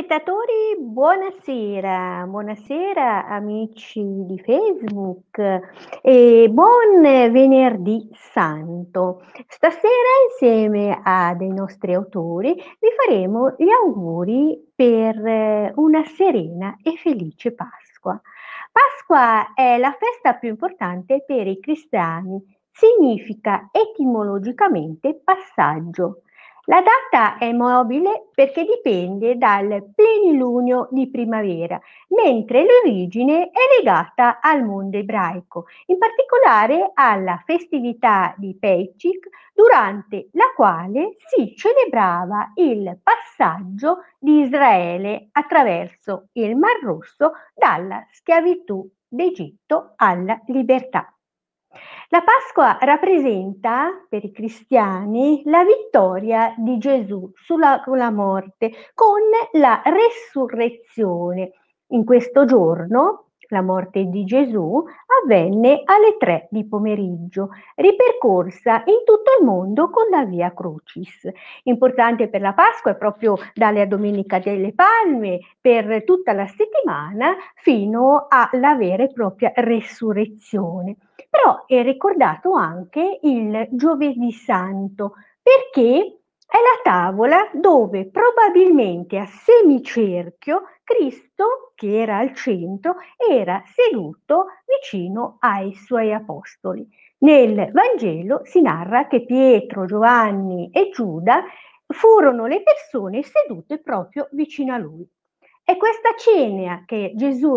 Telespettatori, buonasera, buonasera amici di Facebook e buon venerdì santo. Stasera insieme a dei nostri autori vi faremo gli auguri per una serena e felice Pasqua. Pasqua è la festa più importante per i cristiani, significa etimologicamente passaggio. La data è mobile perché dipende dal plenilunio di primavera, mentre l'origine è legata al mondo ebraico, in particolare alla festività di Pesach, durante la quale si celebrava il passaggio di Israele attraverso il Mar Rosso dalla schiavitù d'Egitto alla libertà. La Pasqua rappresenta per i cristiani la vittoria di Gesù sulla morte con la resurrezione. In questo giorno la morte di Gesù avvenne alle 3 di pomeriggio, ripercorsa in tutto il mondo con la Via Crucis. Importante per la Pasqua è proprio dalla Domenica delle Palme per tutta la settimana fino alla vera e propria resurrezione. Però è ricordato anche il Giovedì Santo, perché è la tavola dove probabilmente a semicerchio Cristo, che era al centro, era seduto vicino ai suoi apostoli. Nel Vangelo si narra che Pietro, Giovanni e Giuda furono le persone sedute proprio vicino a lui. È questa cena che Gesù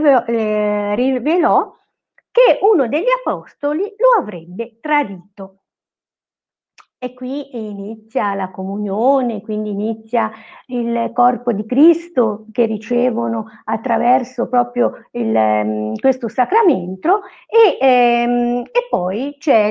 rivelò che uno degli apostoli lo avrebbe tradito. E qui inizia la comunione, quindi inizia il corpo di Cristo che ricevono attraverso proprio questo sacramento e poi c'è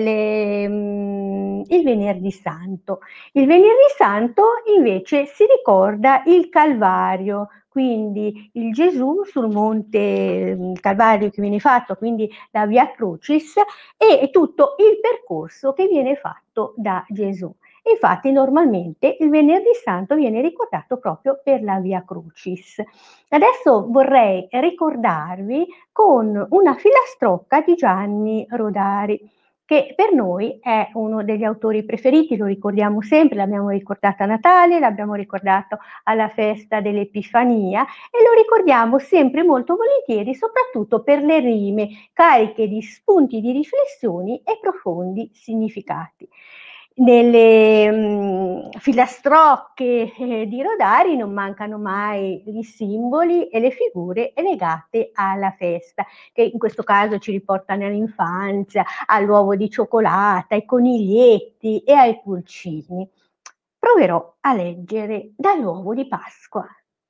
il Venerdì Santo. Il Venerdì Santo invece si ricorda il Calvario, quindi il Gesù sul monte Calvario che viene fatto, quindi la Via Crucis, e tutto il percorso che viene fatto da Gesù. Infatti normalmente il Venerdì Santo viene ricordato proprio per la Via Crucis. Adesso vorrei ricordarvi con una filastrocca di Gianni Rodari, che per noi è uno degli autori preferiti, lo ricordiamo sempre, l'abbiamo ricordato a Natale, l'abbiamo ricordato alla festa dell'Epifania e lo ricordiamo sempre molto volentieri, soprattutto per le rime cariche di spunti di riflessioni e profondi significati. Nelle filastrocche di Rodari non mancano mai i simboli e le figure legate alla festa, che in questo caso ci riportano all'infanzia, all'uovo di cioccolata, ai coniglietti e ai pulcini. Proverò a leggere dall'uovo di Pasqua.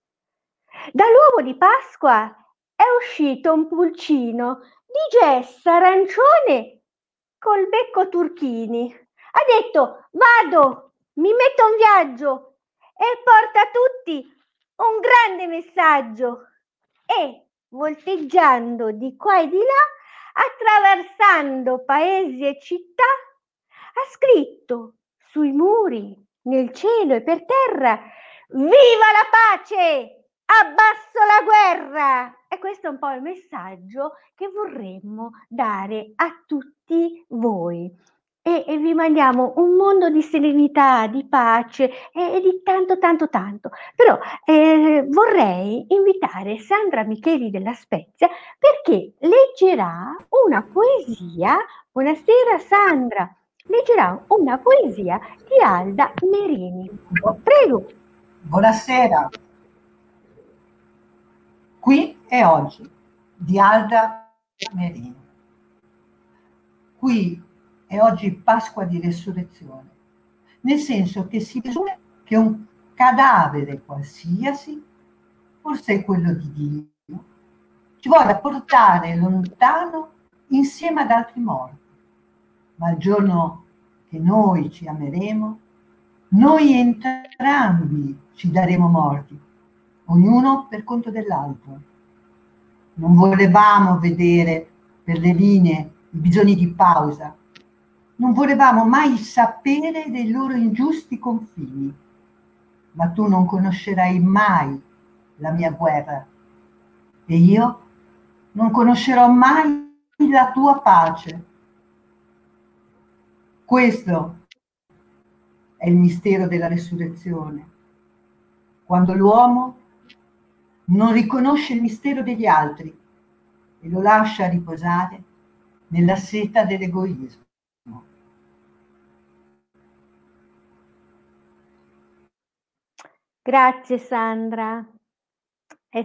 Dall'uovo di Pasqua è uscito un pulcino di gessa arancione col becco turchini. Ha detto: vado, mi metto in viaggio e porta a tutti un grande messaggio. E volteggiando di qua e di là, attraversando paesi e città, ha scritto sui muri, nel cielo e per terra: viva la pace! Abbasso la guerra! E questo è un po' il messaggio che vorremmo dare a tutti voi. E vi mandiamo un mondo di serenità, di pace e di tanto, tanto, tanto. Però vorrei invitare Sandra Micheli della Spezia perché leggerà una poesia. Buonasera Sandra, leggerà una poesia di Alda Merini. Prego. Buonasera, qui è oggi di Alda Merini. Qui è oggi Pasqua di Resurrezione, nel senso che si presume che un cadavere qualsiasi, forse è quello di Dio, ci voglia portare lontano insieme ad altri morti. Ma il giorno che noi ci ameremo, noi entrambi ci daremo morti, ognuno per conto dell'altro. Non volevamo vedere per le linee i bisogni di pausa, non volevamo mai sapere dei loro ingiusti confini, ma tu non conoscerai mai la mia guerra, e io non conoscerò mai la tua pace. Questo è il mistero della resurrezione, quando l'uomo non riconosce il mistero degli altri e lo lascia riposare nella seta dell'egoismo. Grazie Sandra, è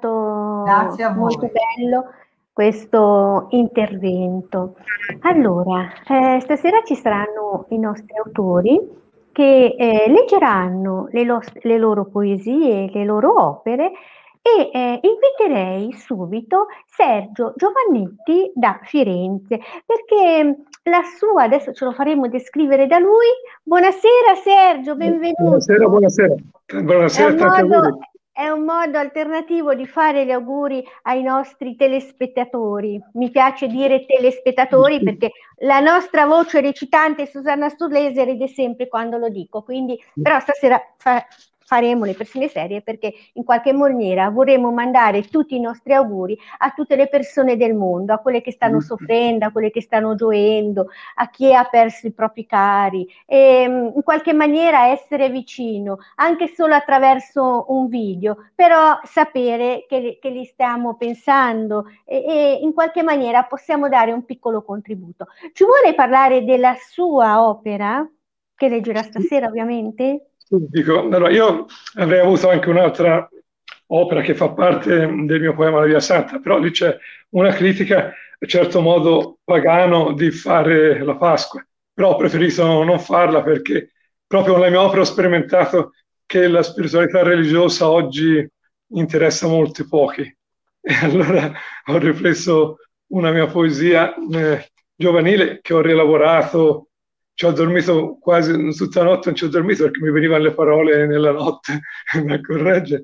Grazie stato a molto voi. bello questo intervento. Allora, stasera ci saranno i nostri autori che leggeranno le loro poesie, le loro opere e inviterei subito Sergio Giovannetti da Firenze perché la sua, adesso ce lo faremo descrivere da lui. Buonasera Sergio, Buonasera, benvenuto. buonasera. È Buonasera un e tanti modo, auguri. è un modo alternativo di fare gli auguri ai nostri telespettatori. Mi piace dire telespettatori perché la nostra voce recitante Susanna Sturlese ride sempre quando lo dico, quindi però stasera faremo le persone serie perché in qualche maniera vorremmo mandare tutti i nostri auguri a tutte le persone del mondo, a quelle che stanno soffrendo, a quelle che stanno gioendo, a chi ha perso i propri cari e in qualche maniera essere vicino, anche solo attraverso un video, però sapere che li stiamo pensando e in qualche maniera possiamo dare un piccolo contributo. Ci vuole parlare della sua opera, che leggerà stasera ovviamente? Dico, allora, io avrei avuto anche un'altra opera che fa parte del mio poema La Via Santa, però lì c'è una critica, a certo modo pagano, di fare la Pasqua, però ho preferito non farla perché proprio nella mia opera ho sperimentato che la spiritualità religiosa oggi interessa molti pochi. E allora ho ripreso una mia poesia giovanile che ho rielaborato. Ci ho dormito quasi tutta la notte, non ci ho dormito perché mi venivano le parole nella notte da correggere.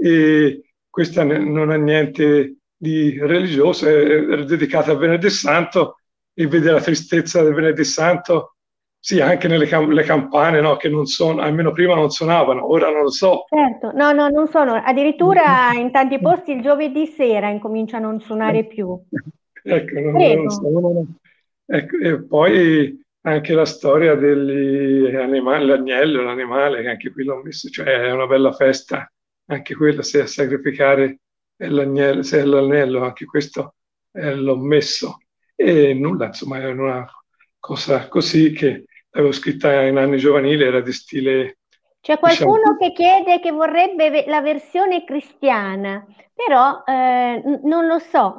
E questa non ha niente di religioso, è dedicata a Venerdì Santo e vede la tristezza del Venerdì Santo, sì, anche nelle le campane, no, che non sono, almeno prima non suonavano, ora non lo so. Certo, no, no, non sono, addirittura in tanti posti il giovedì sera incomincia a non suonare più. Ecco, non Prego. so, ecco, e poi anche la storia degli animali, l'agnello, l'animale, che anche qui l'ho messo, cioè è una bella festa, anche quella, se a sacrificare è l'agnello, se è l'agnello, anche questo l'ho messo. E nulla, insomma, è una cosa così che avevo scritta in anni giovanili, era di stile, C'è diciamo. qualcuno che chiede che vorrebbe la versione cristiana, però non lo so.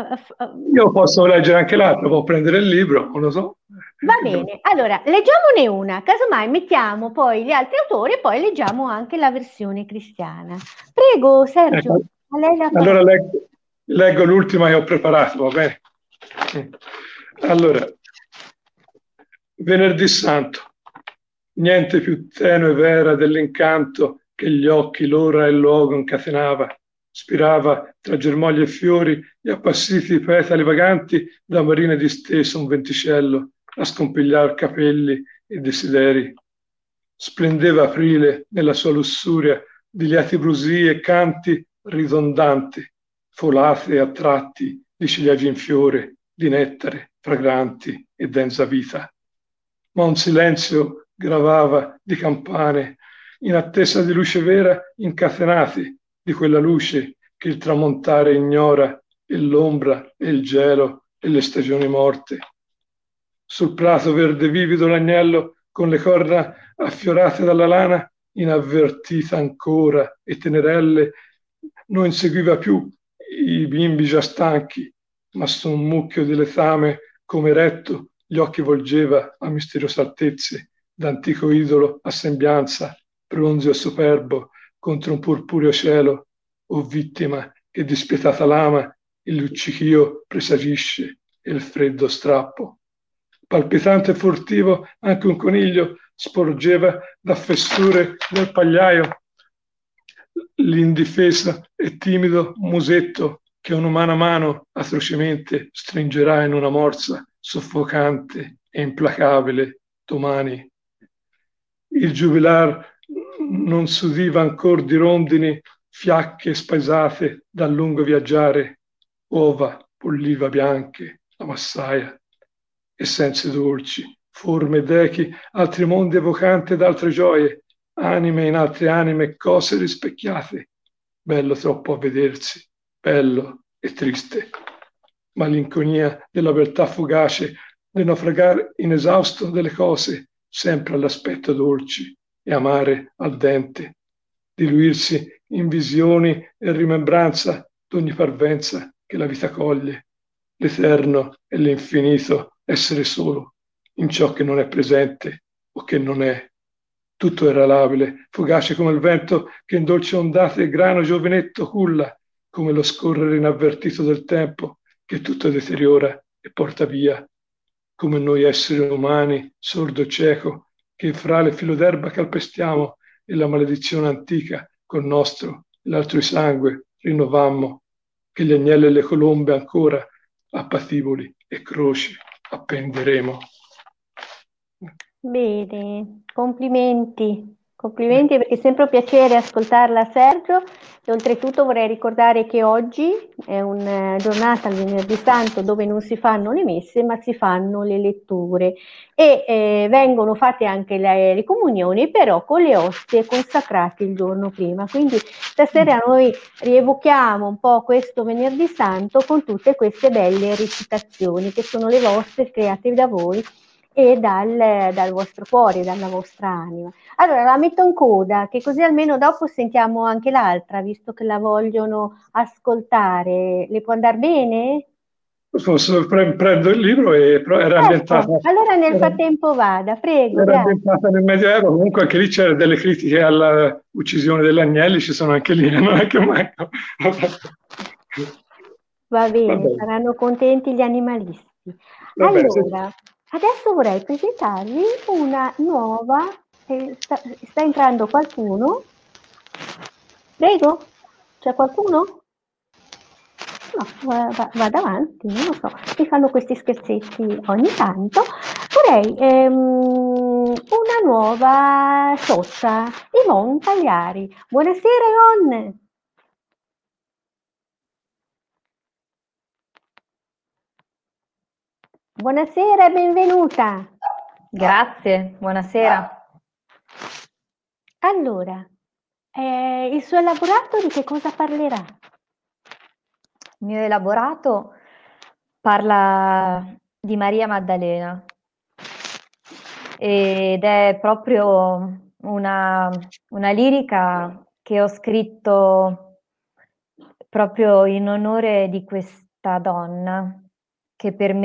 Io posso leggere anche l'altro, può prendere il libro, non lo so. Va bene, allora leggiamone una, casomai mettiamo poi gli altri autori e poi leggiamo anche la versione cristiana. Prego, Sergio, Ecco, a lei la parola. allora leggo l'ultima che ho preparato, va bene? Allora, Venerdì Santo, niente più tenue e vera dell'incanto che gli occhi, l'ora e il luogo incatenava, spirava tra germogli e fiori gli appassiti petali vaganti da marine disteso un venticello a scompigliar capelli e desideri. Splendeva aprile nella sua lussuria di lieti brusii e canti ridondanti, folate a tratti di ciliegi in fiore, di nettare fragranti e densa vita. Ma un silenzio gravava di campane in attesa di luce vera incatenati di quella luce che il tramontare ignora e l'ombra e il gelo e le stagioni morte. Sul prato verde vivido l'agnello con le corna affiorate dalla lana, inavvertita ancora e tenerelle, non inseguiva più i bimbi già stanchi, ma su un mucchio di letame come eretto gli occhi volgeva a misteriose altezze, d'antico idolo a sembianza, bronzeo e superbo, contro un purpureo cielo, o vittima che dispietata lama il luccichio presagisce e il freddo strappo. Palpitante e furtivo anche un coniglio sporgeva da fessure del pagliaio l'indifesa e timido musetto che un'umana mano atrocemente stringerà in una morsa soffocante e implacabile domani. Il giubilar non s'udiva ancor di rondini fiacche spaesate dal lungo viaggiare, uova, polliva bianche, la massaia, essenze dolci, forme ed echi, altri mondi evocanti ed altre gioie, anime in altre anime, cose rispecchiate. Bello troppo a vedersi, bello e triste. Malinconia della beltà fugace, del naufragare inesausto delle cose, sempre all'aspetto dolci e amare al dente, diluirsi in visioni e rimembranza d'ogni parvenza che la vita coglie, l'eterno e l'infinito essere solo in ciò che non è presente o che non è. Tutto era labile, fugace come il vento che in dolci ondate grano giovinetto culla, come lo scorrere inavvertito del tempo che tutto deteriora e porta via, come noi esseri umani, sordo e cieco, che fra le filo d'erba calpestiamo e la maledizione antica col nostro e l'altro di sangue rinnovammo, che gli agnelli e le colombe ancora a patiboli e croci appenderemo. Bene, complimenti, complimenti perché è sempre un piacere ascoltarla Sergio e oltretutto vorrei ricordare che oggi è una giornata, il venerdì santo, dove non si fanno le messe ma si fanno le letture e vengono fatte anche le comunioni però con le ostie consacrate il giorno prima, quindi stasera noi rievochiamo un po' questo venerdì santo con tutte queste belle recitazioni che sono le vostre create da voi e dal vostro cuore, dalla vostra anima. Allora la metto in coda, che così almeno dopo sentiamo anche l'altra, visto che la vogliono ascoltare. Le può andare bene? Forse prendo il libro e però Certo, allora nel frattempo vada, prego, era grazie. ambientata nel Medioevo, comunque anche lì c'erano delle critiche alla uccisione degli agnelli, ci sono anche lì, non è che mai... Va Va bene, bene, saranno contenti gli animalisti. va bene, sì. Allora, adesso vorrei presentarvi una nuova, sta entrando qualcuno? Prego, c'è qualcuno? No, vado avanti, non lo so, mi fanno questi scherzetti ogni tanto. Vorrei una nuova socia, Yvonne Pagliari. Buonasera Yvonne. Buonasera e benvenuta. Grazie, buonasera. Allora, il suo elaborato di che cosa parlerà? Il mio elaborato parla di Maria Maddalena ed è proprio una lirica che ho scritto proprio in onore di questa donna che per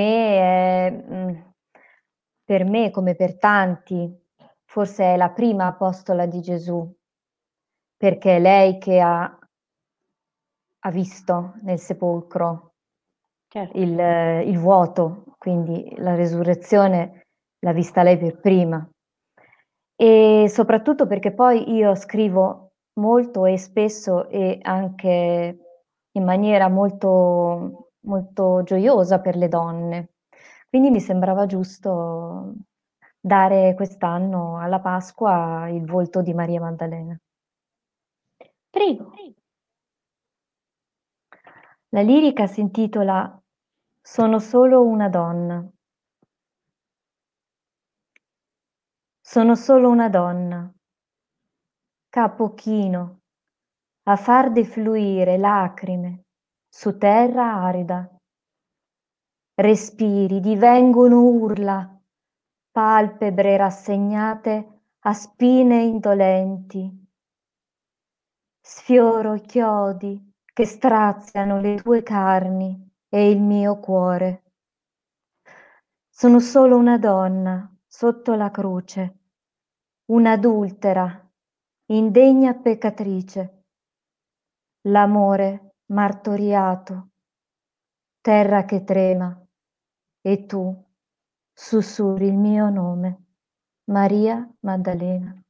me come per tanti, forse è la prima apostola di Gesù, perché è lei che ha visto nel sepolcro Certo. il vuoto, quindi la resurrezione l'ha vista lei per prima. E soprattutto perché poi io scrivo molto e spesso e anche in maniera molto, molto gioiosa per le donne. Quindi mi sembrava giusto dare quest'anno alla Pasqua il volto di Maria Maddalena. Prego. La lirica si intitola Sono solo una donna. Sono solo una donna, capo chino, a far defluire lacrime su terra arida. Respiri divengono urla, palpebre rassegnate a spine indolenti. Sfioro i chiodi che straziano le tue carni e il mio cuore. Sono solo una donna sotto la croce, un'adultera, indegna peccatrice, l'amore martoriato, terra che trema, e tu sussurri il mio nome, Maria Maddalena.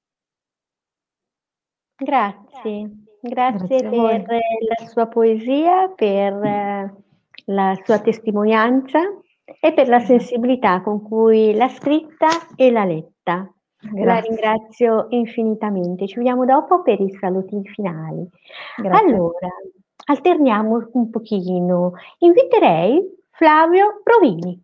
Grazie, grazie Grazie a voi. per la sua poesia, per la sua testimonianza e per la sensibilità con cui l'ha scritta e l'ha letta. La Grazie. ringrazio infinitamente. Ci vediamo dopo per i saluti finali. Grazie. Allora, alterniamo un pochino. Inviterei Flavio Provini.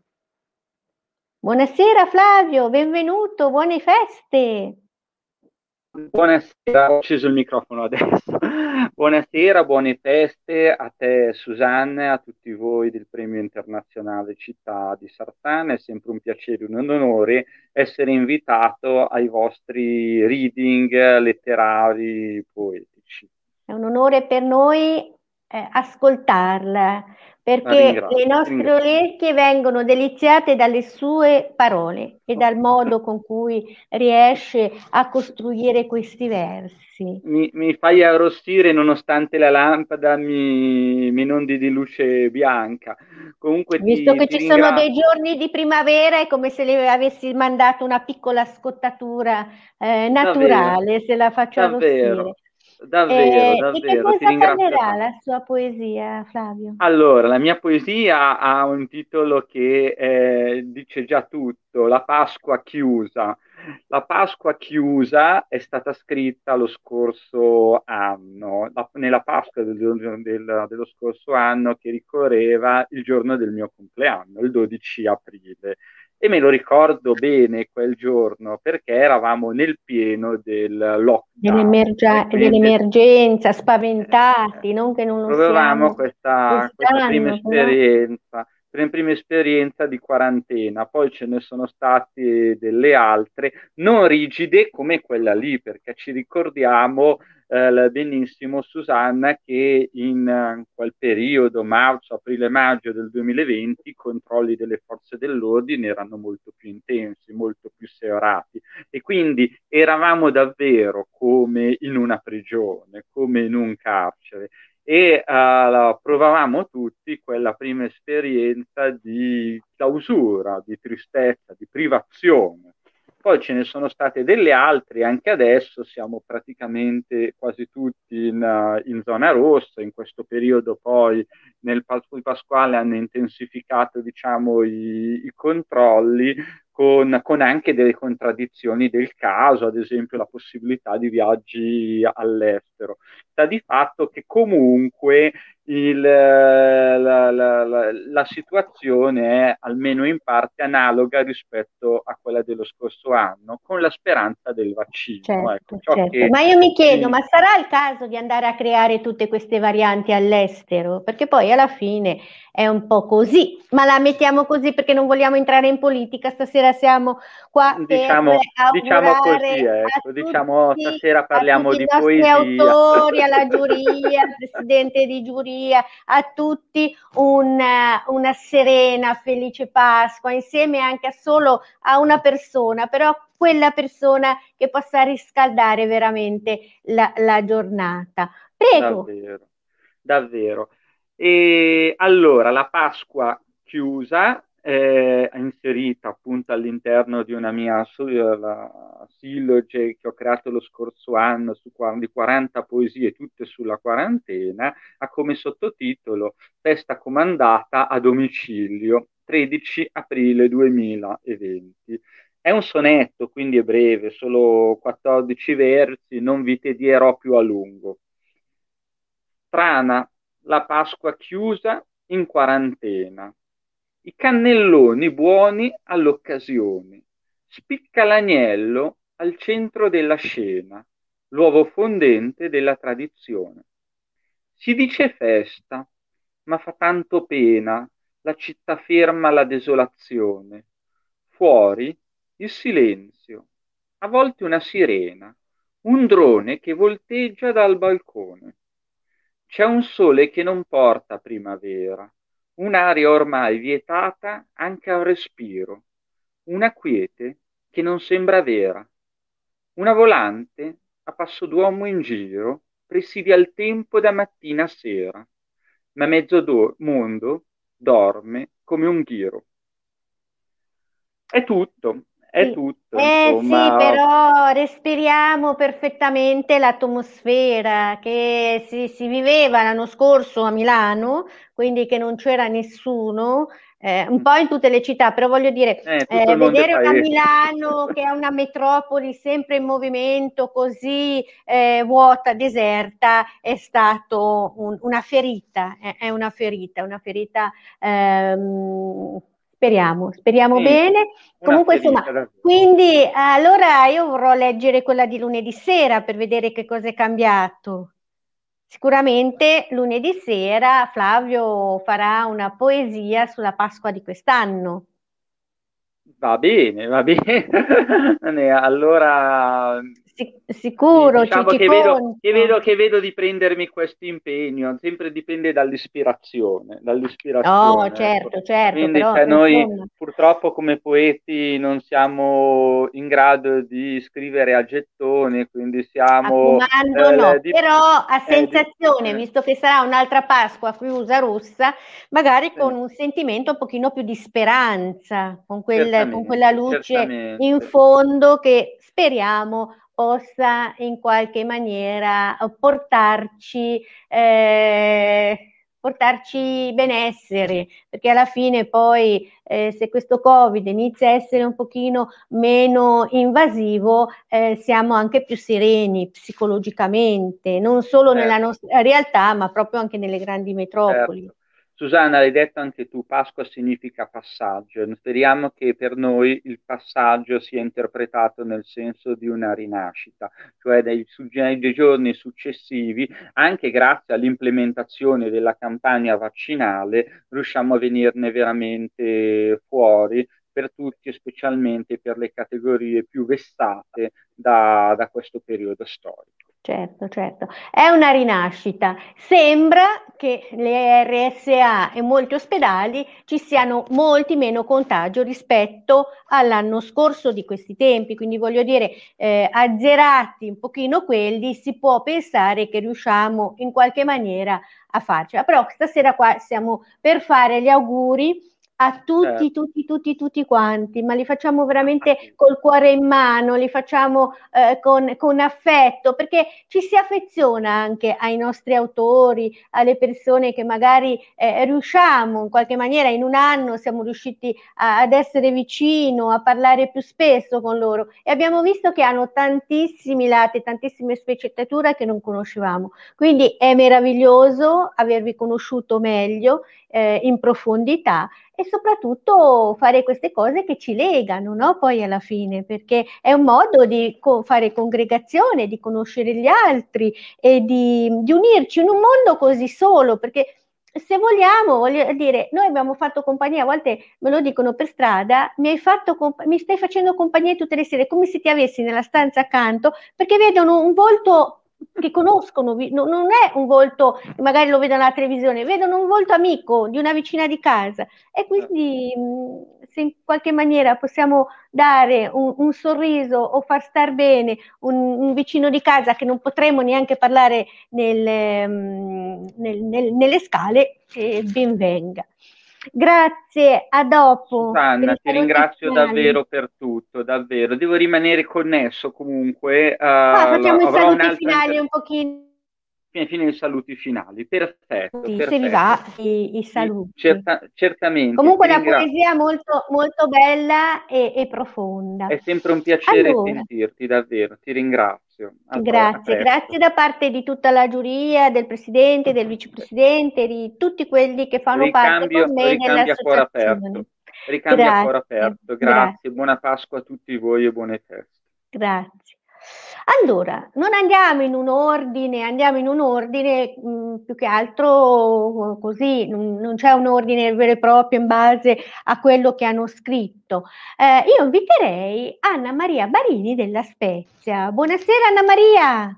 Buonasera Flavio, benvenuto, buone feste. Buonasera, ho acceso il microfono adesso. Buonasera, buone feste a te Susanne, a tutti voi del Premio Internazionale Città di Sarzana. È sempre un piacere, un onore essere invitato ai vostri reading letterari poetici. È un onore per noi ascoltarla, La perché ringrazio, le ti nostre ringrazio. orecchie vengono deliziate dalle sue parole e dal modo con cui riesce a costruire questi versi. Mi fai arrostire nonostante la lampada mi inondi di luce bianca. Comunque Visto che ti ci sono ringrazio. dei giorni di primavera, è come se le avessi mandato una piccola scottatura Davvero, naturale, se la faccio arrostire. davvero, davvero, Di che davvero, ti cosa ringrazio parlerà tanto. la sua poesia, Flavio? Allora, la mia poesia ha un titolo che dice già tutto, La Pasqua chiusa. La Pasqua chiusa è stata scritta lo scorso anno, nella Pasqua dello scorso anno che ricorreva il giorno del mio compleanno, il 12 aprile. E me lo ricordo bene quel giorno perché eravamo nel pieno del lockdown, quindi Dell'emergenza, eh, spaventati, non che non lo avevamo siamo questa quest'anno, però. prima esperienza di quarantena, poi ce ne sono state delle altre, non rigide come quella lì, perché ci ricordiamo benissimo, Susanna, che in quel periodo, marzo, aprile, maggio del 2020, i controlli delle forze dell'ordine erano molto più intensi, molto più serrati e quindi eravamo davvero come in una prigione, come in un carcere e provavamo tutti quella prima esperienza di clausura, di tristezza, di privazione. Poi ce ne sono state delle altre, anche adesso siamo praticamente quasi tutti in zona rossa, in questo periodo poi nel Pasquale hanno intensificato diciamo, i controlli con anche delle contraddizioni del caso, ad esempio la possibilità di viaggi all'estero. Sta di fatto che comunque la situazione è almeno in parte analoga rispetto a quella dello scorso anno, con la speranza del vaccino. Ecco, Certo, ciò certo. che Ma io mi chiedo, ci, ma sarà il caso di andare a creare tutte queste varianti all'estero? Perché poi alla fine è un po' così, ma la mettiamo così perché non vogliamo entrare in politica. Stasera siamo qua per diciamo così, augurare ecco, diciamo stasera a parliamo tutti i di nostri poesia. autori, alla giuria, al presidente di giuria, a tutti una serena, felice Pasqua, insieme anche solo a una persona, però quella persona che possa riscaldare veramente la giornata. Prego. Davvero, davvero. E allora la Pasqua chiusa, inserita appunto all'interno di una mia la silloge che ho creato lo scorso anno di 40 poesie, tutte sulla quarantena, ha come sottotitolo Festa comandata a domicilio, 13 aprile 2020. È un sonetto, quindi è breve, solo 14 versi, non vi tedierò più a lungo. Strana, la Pasqua chiusa in quarantena. I cannelloni buoni all'occasione. Spicca l'agnello al centro della scena, l'uovo fondente della tradizione. Si dice festa, ma fa tanto pena, la città ferma la desolazione. Fuori il silenzio, a volte una sirena, un drone che volteggia dal balcone. C'è un sole che non porta primavera, un'aria ormai vietata anche al respiro, una quiete che non sembra vera, una volante a passo d'uomo in giro presidia il tempo da mattina a sera, ma mondo dorme come un ghiro. È tutto. è Sì. tutto, Sì, insomma. però respiriamo perfettamente l'atmosfera che si viveva l'anno scorso a Milano, quindi che non c'era nessuno, un po' in tutte le città, però voglio dire, Tutto il mondo è vedere una paese. Milano che è una metropoli sempre in movimento, così vuota, deserta, è stato una ferita, una ferita, speriamo Sì, bene. una Comunque, ferita insomma, davvero. quindi allora io vorrò leggere quella di lunedì sera per vedere che cosa è cambiato. Sicuramente lunedì sera Flavio farà una poesia sulla Pasqua di quest'anno. Va bene, va bene. Allora, Sicuro, diciamo ci che conto. che vedo di prendermi questo impegno, sempre dipende dall'ispirazione, Oh, ecco. certo, Quindi però cioè, noi insomma, purtroppo come poeti non siamo in grado di scrivere a gettone, quindi a siamo comando no, di, però a di- sensazione, visto che sarà un'altra Pasqua chiusa rossa, magari con sì, un sentimento un pochino più di speranza, con quella certamente, luce in certamente. fondo che speriamo possa in qualche maniera portarci benessere, perché alla fine poi se questo Covid inizia a essere un pochino meno invasivo, siamo anche più sereni psicologicamente, non solo nella Certo. nostra realtà, ma proprio anche nelle grandi metropoli. Certo. Susanna, l'hai detto anche tu, Pasqua significa passaggio. Speriamo che per noi il passaggio sia interpretato nel senso di una rinascita, cioè nei giorni successivi, anche grazie all'implementazione della campagna vaccinale, riusciamo a venirne veramente fuori per tutti e specialmente per le categorie più vessate da questo periodo storico. Certo, è una rinascita. Sembra che le RSA e molti ospedali ci siano molti meno contagi rispetto all'anno scorso di questi tempi, quindi voglio dire, azzerati un pochino quelli, si può pensare che riusciamo in qualche maniera a farcela. Però stasera qua siamo per fare gli auguri a Certo, tutti quanti, ma li facciamo veramente col cuore in mano, li facciamo con affetto, perché ci si affeziona anche ai nostri autori, alle persone che magari riusciamo in qualche maniera in un anno siamo riusciti ad essere vicino, a parlare più spesso con loro e abbiamo visto che hanno tantissimi lati, tantissime sfaccettature che non conoscevamo. Quindi è meraviglioso avervi conosciuto meglio in profondità e soprattutto fare queste cose che ci legano, no? Poi alla fine, perché è un modo di fare congregazione, di conoscere gli altri e di unirci in un mondo così solo, perché se vogliamo, voglio dire, noi abbiamo fatto compagnia, a volte me lo dicono per strada, mi stai facendo compagnia tutte le sere, come se ti avessi nella stanza accanto, perché vedono un volto che conoscono, non è un volto, magari lo vedono alla televisione, vedono un volto amico di una vicina di casa e quindi se in qualche maniera possiamo dare un sorriso o far star bene un vicino di casa che non potremo neanche parlare nelle scale, ben venga. Grazie, a dopo per Susanna, i ti saluti ringrazio finali. davvero per tutto, davvero. Devo rimanere connesso comunque, Ma facciamo i avrò saluti un'altra finali un pochino, fine i saluti finali. Perfetto, se vi va, perfetto. i saluti. Certamente, ti Comunque una ringrazio. poesia molto, molto bella e profonda. È sempre un piacere Allora, sentirti, davvero. Ti ringrazio. A grazie presto. da parte di tutta la giuria, del presidente, del vicepresidente, di tutti quelli che fanno parte con me Ricambio a cuore dell'associazione. aperto. Ricambio a cuore Grazie, aperto. Grazie, grazie. buona Pasqua a tutti voi e buone feste. Grazie. Allora, non andiamo in un ordine, andiamo in un ordine più che altro così, non c'è un ordine vero e proprio in base a quello che hanno scritto. Io inviterei Anna Maria Barini della Spezia. Buonasera Anna Maria.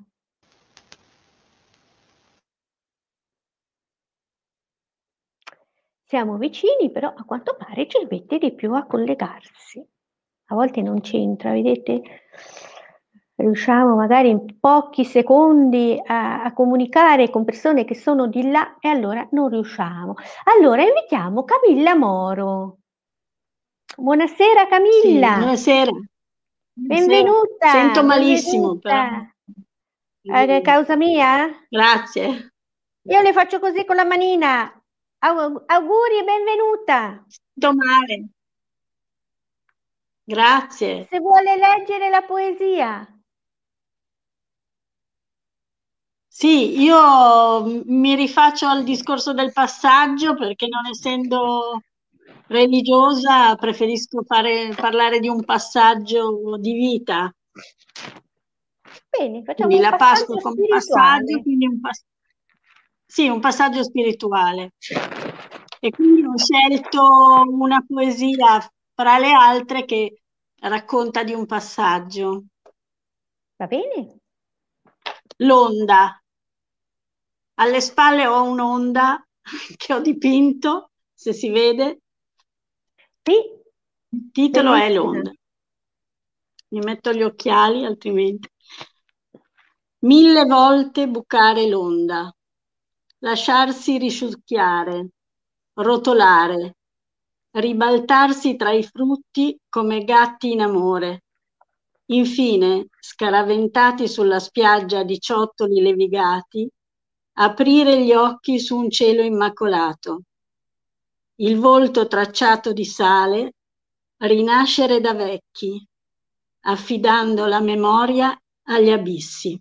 Siamo vicini, però a quanto pare ci mette di più a collegarsi. A volte non c'entra, vedete? Riusciamo magari in pochi secondi a comunicare con persone che sono di là e allora non riusciamo. Allora invitiamo Camilla Moro. Buonasera Sì, Camilla, buonasera. benvenuta, Sento malissimo, però. benvenuta. A causa mia? Grazie. Io le faccio così con la manina. Auguri e benvenuta. Sento male. Grazie. Se vuole leggere la poesia. Sì, io mi rifaccio al discorso del passaggio perché non essendo religiosa preferisco parlare di un passaggio di vita. Bene, facciamo Quindi un la Pasqua passaggio come passaggio, spirituale. quindi sì, un passaggio spirituale. E quindi ho scelto una poesia fra le altre che racconta di un passaggio. Va bene? L'onda. Alle spalle ho un'onda che ho dipinto, se si vede. Sì, Il titolo è bellissima. L'onda. Mi metto gli occhiali, altrimenti. 1000 volte bucare l'onda, lasciarsi risucchiare, rotolare, ribaltarsi tra i frutti come gatti in amore. Infine, scaraventati sulla spiaggia di ciottoli levigati, aprire gli occhi su un cielo immacolato, il volto tracciato di sale, rinascere da vecchi, affidando la memoria agli abissi.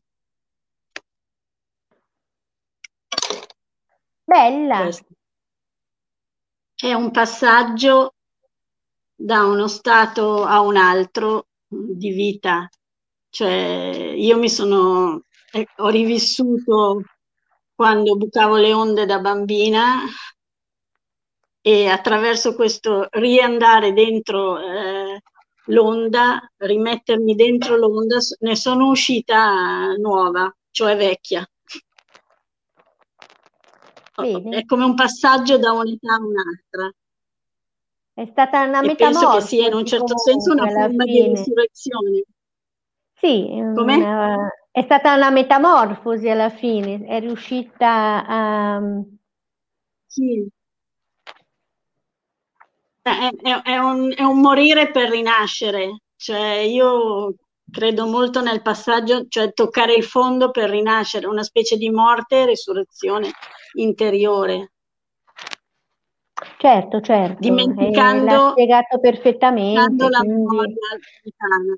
Bella. Questo è un passaggio da uno stato a un altro di vita. Cioè, io ho rivissuto quando bucavo le onde da bambina e attraverso questo riandare dentro l'onda, rimettermi dentro l'onda, ne sono uscita nuova, cioè vecchia. Bene. È come un passaggio da un'età a un'altra. È stata una E penso che sia in un metamorfosi certo senso comunque una alla forma di fine. risurrezione. Sì, Come? è stata una metamorfosi alla fine, è riuscita a... Sì. È un morire per rinascere, cioè io credo molto nel passaggio, cioè toccare il fondo per rinascere, una specie di morte e risurrezione interiore, Certo, l'ha dimenticando spiegato perfettamente, la quindi memoria lontana.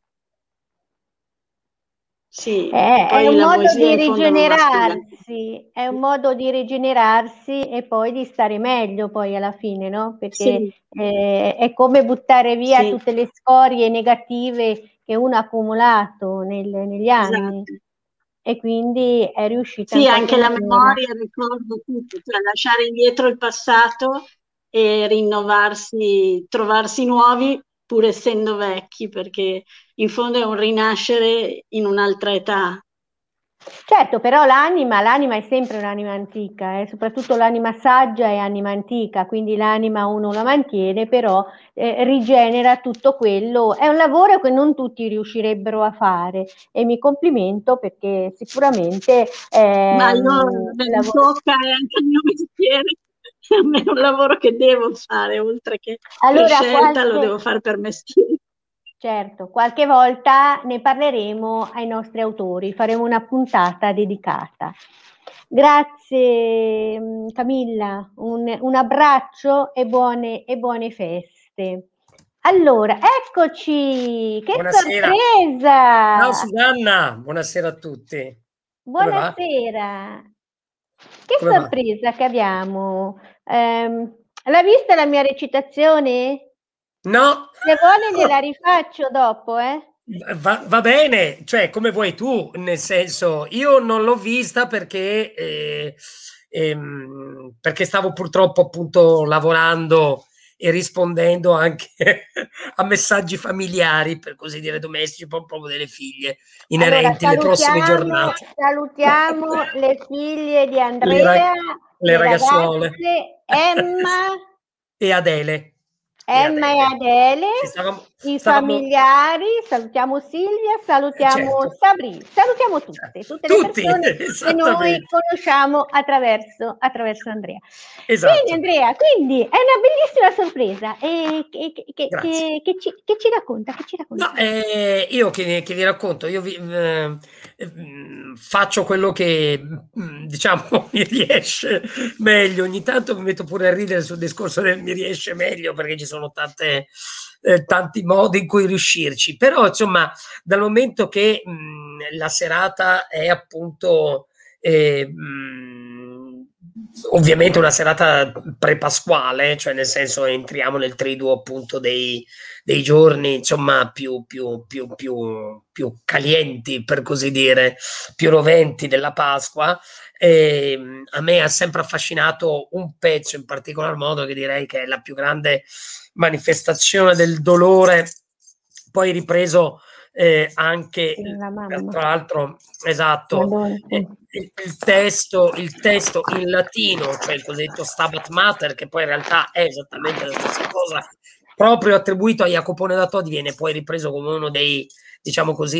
Sì, è poi un la modo poesia di in fondo non va spiegata. è un modo di rigenerarsi e poi di stare meglio poi alla fine, no? Perché Sì, è come buttare via sì, tutte le scorie negative che uno ha accumulato negli anni esatto. e quindi è riuscita in Sì, qualche anche la maniera. memoria, il ricordo, tutto, cioè lasciare indietro il passato e rinnovarsi, trovarsi nuovi pur essendo vecchi, perché in fondo è un rinascere in un'altra età. Certo, però l'anima è sempre un'anima antica, soprattutto l'anima saggia è anima antica, quindi l'anima uno la mantiene, però rigenera tutto quello. È un lavoro che non tutti riuscirebbero a fare e mi complimento perché sicuramente Ma è io, un mi lavoro. tocca, è anche il mio mestiere, a me è un lavoro che devo fare, oltre che per Allora, scelta, lo devo fare per mestiere. certo, qualche volta ne parleremo ai nostri autori, faremo una puntata dedicata. Grazie Camilla, un abbraccio e buone feste. Allora, eccoci, che Buonasera. Ciao sorpresa! Susanna, buonasera a tutti. Come va? Buonasera. Che Come va? sorpresa che abbiamo. L'ha vista la mia recitazione? No, Se vuole gliela rifaccio dopo, eh? va bene, cioè come vuoi tu, nel senso, io non l'ho vista perché stavo purtroppo appunto lavorando e rispondendo anche a messaggi familiari, per così dire, domestici, proprio delle figlie Allora, inerenti alle prossime giornate. salutiamo le figlie di Le, ra- Andrea, le le ragazzuole ragazze Emma, e Adele. Emma e Adele. Ci stavamo, i stavamo... familiari, salutiamo Silvia, salutiamo Certo, Sabri, salutiamo tutte le tutti, persone che noi esattamente, conosciamo attraverso Andrea. Bene esatto. Andrea, quindi è una bellissima sorpresa. E Grazie. che ci racconta? Che ci No, racconta? io che vi racconto, faccio quello che diciamo mi riesce meglio. Ogni tanto mi metto pure a ridere sul discorso del mi riesce meglio perché ci sono tanti modi in cui riuscirci. Però, insomma, dal momento che la serata è appunto ovviamente una serata pre-pasquale, cioè nel senso entriamo nel triduo appunto dei giorni, insomma, più calienti, per così dire, più roventi della Pasqua. E, a me ha sempre affascinato un pezzo in particolar modo che direi che è la più grande manifestazione del dolore, poi ripreso anche, La mamma, tra l'altro, esatto, Madonna. il testo in latino, cioè il cosiddetto Stabat Mater, che poi in realtà è esattamente la stessa cosa, proprio attribuito a Jacopone da Todi, viene poi ripreso come uno dei, diciamo così,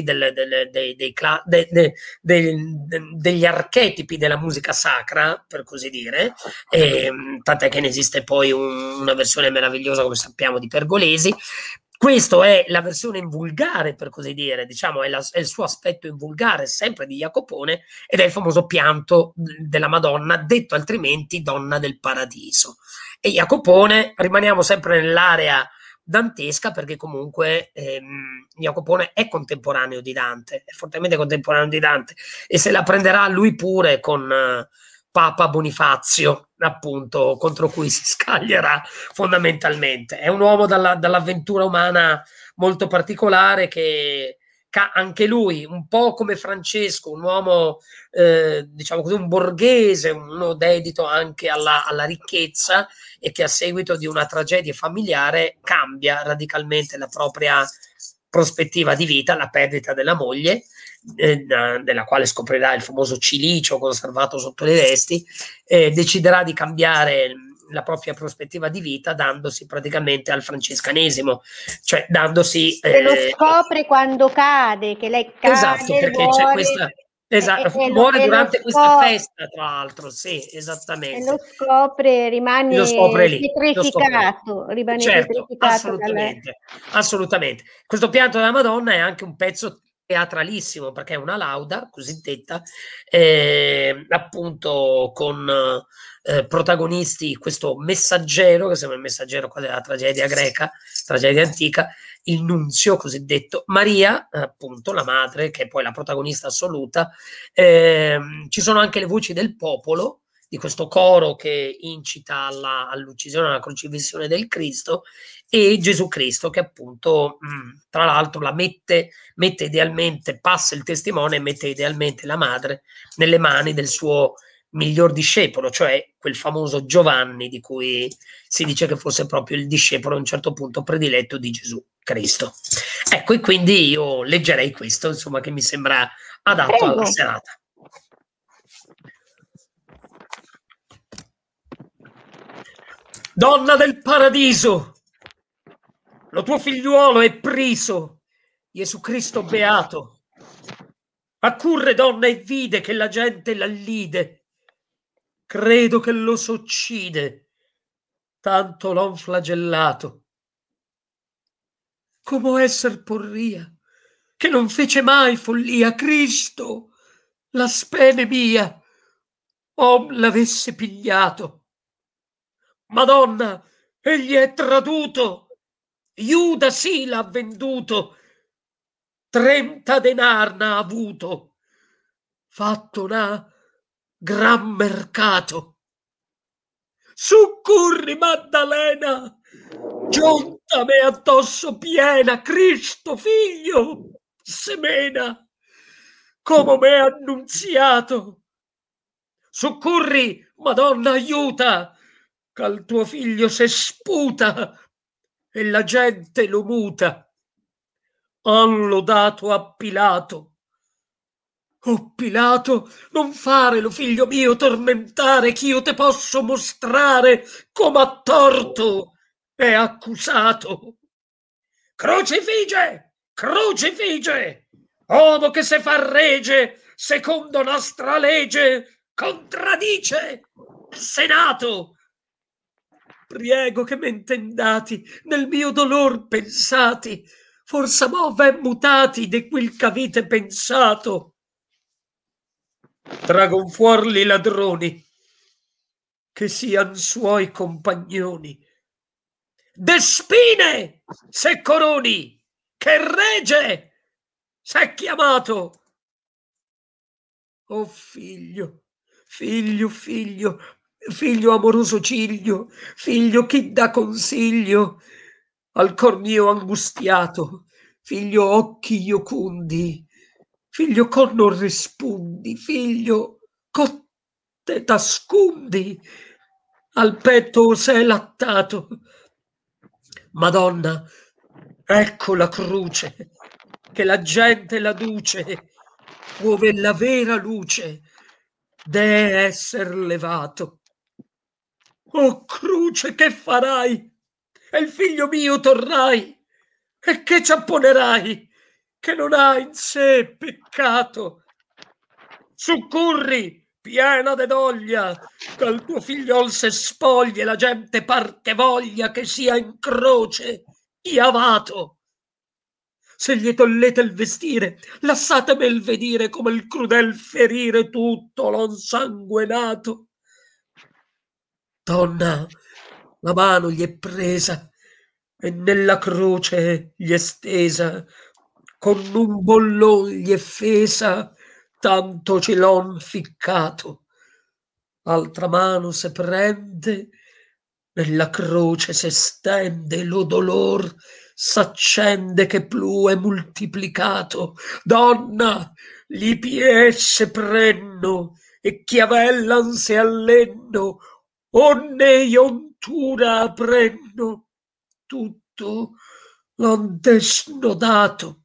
degli archetipi della musica sacra, per così dire, tant'è che ne esiste poi una versione meravigliosa, come sappiamo, di Pergolesi. Questo è la versione in vulgare, per così dire, diciamo, è il suo aspetto in vulgare, sempre di Jacopone, ed è il famoso pianto della Madonna, detto altrimenti Donna del Paradiso. E Jacopone, rimaniamo sempre nell'area dantesca, perché comunque Jacopone è contemporaneo di Dante, è fortemente contemporaneo di Dante, e se la prenderà lui pure con Papa Bonifazio, appunto, contro cui si scaglierà fondamentalmente. È un uomo dall'avventura umana molto particolare che anche lui, un po' come Francesco, un uomo, diciamo così, un borghese, uno dedito anche alla ricchezza, e che a seguito di una tragedia familiare cambia radicalmente la propria prospettiva di vita, la perdita della moglie, della quale scoprirà il famoso cilicio conservato sotto le vesti, deciderà di cambiare la propria prospettiva di vita dandosi praticamente al francescanesimo, cioè dandosi... Se lo scopre quando cade, che lei esatto, cade, perché c'è muore, questa... Esatto, e muore lo durante questa festa, tra l'altro, sì, e lo esattamente. scopre, Lo scopre rimane lì, lo scopre lì. rimane Certo, pietrificato dal... assolutamente, assolutamente. Questo pianto della Madonna è anche un pezzo teatralissimo, perché è una lauda cosiddetta, appunto con protagonisti questo messaggero, che sembra il messaggero qua della tragedia greca, tragedia antica, il nunzio cosiddetto, Maria, appunto la madre, che è poi la protagonista assoluta. Ci sono anche le voci del popolo, di questo coro che incita all'uccisione, alla crocifissione del Cristo, e Gesù Cristo che appunto, tra l'altro, mette idealmente, passa il testimone e mette idealmente la madre nelle mani del suo miglior discepolo, cioè quel famoso Giovanni di cui si dice che fosse proprio il discepolo a un certo punto prediletto di Gesù Cristo. Ecco, e quindi io leggerei questo, insomma, che mi sembra adatto alla Prego. serata. Donna del paradiso, lo tuo figliuolo è priso, Gesù Cristo beato. Accurre, donna, e vide che la gente l'allide. Credo che lo s'uccide, tanto l'ho flagellato. Come esser porria, che non fece mai follia, Cristo, la spene mia, l'avesse pigliato. Madonna, egli è traduto, Iuda sì l'ha venduto, 30 denar n'ha avuto, fatto n'ha gran mercato. Succurri, Maddalena, giunta me addosso piena, Cristo figlio, semena, come me annunziato. Succurri, Madonna, aiuta, ch'al tuo figlio se sputa e la gente lo muta. Han lodato a Pilato. Oh Pilato, non fare lo figlio mio tormentare, ch'io te posso mostrare come a torto è accusato. Crucifige! Crucifige! Uomo che se fa rege, secondo nostra legge, contradice il Senato. Priego che m'intendati, nel mio dolor pensati, forse mo' ven mutati de quel ch'avete pensato. Tragon fuor li ladroni, che sian suoi compagnoni. De spine se coroni, che regge s'è chiamato. Oh figlio, figlio, figlio, figlio amoroso ciglio, figlio chi dà consiglio al cor mio angustiato, figlio occhi iocundi, figlio cor non rispondi, figlio co te t'ascondi, al petto s'è lattato. Madonna, ecco la croce che la gente la duce, ove la vera luce dee esser levato. Oh croce, che farai? E il figlio mio torrai? E che c'apponerai? Che non ha in sé peccato. Succurri, piena de doglia, dal tuo figliol se spoglie la gente par che voglia che sia in croce chiavato. Se gli tollete il vestire, lassatemel vedere come il crudel ferire tutto l'on sanguenato. Donna, la mano gli è presa e nella croce gli è stesa, con un bollon gli è fesa, tanto ce l'on ficcato. Altra mano se prende, nella croce se stende, lo dolor s'accende che più è multiplicato. Donna, gli pie se prenno e chiavellan se allenno, onne ontura aprenno, tutto l'on desnodato.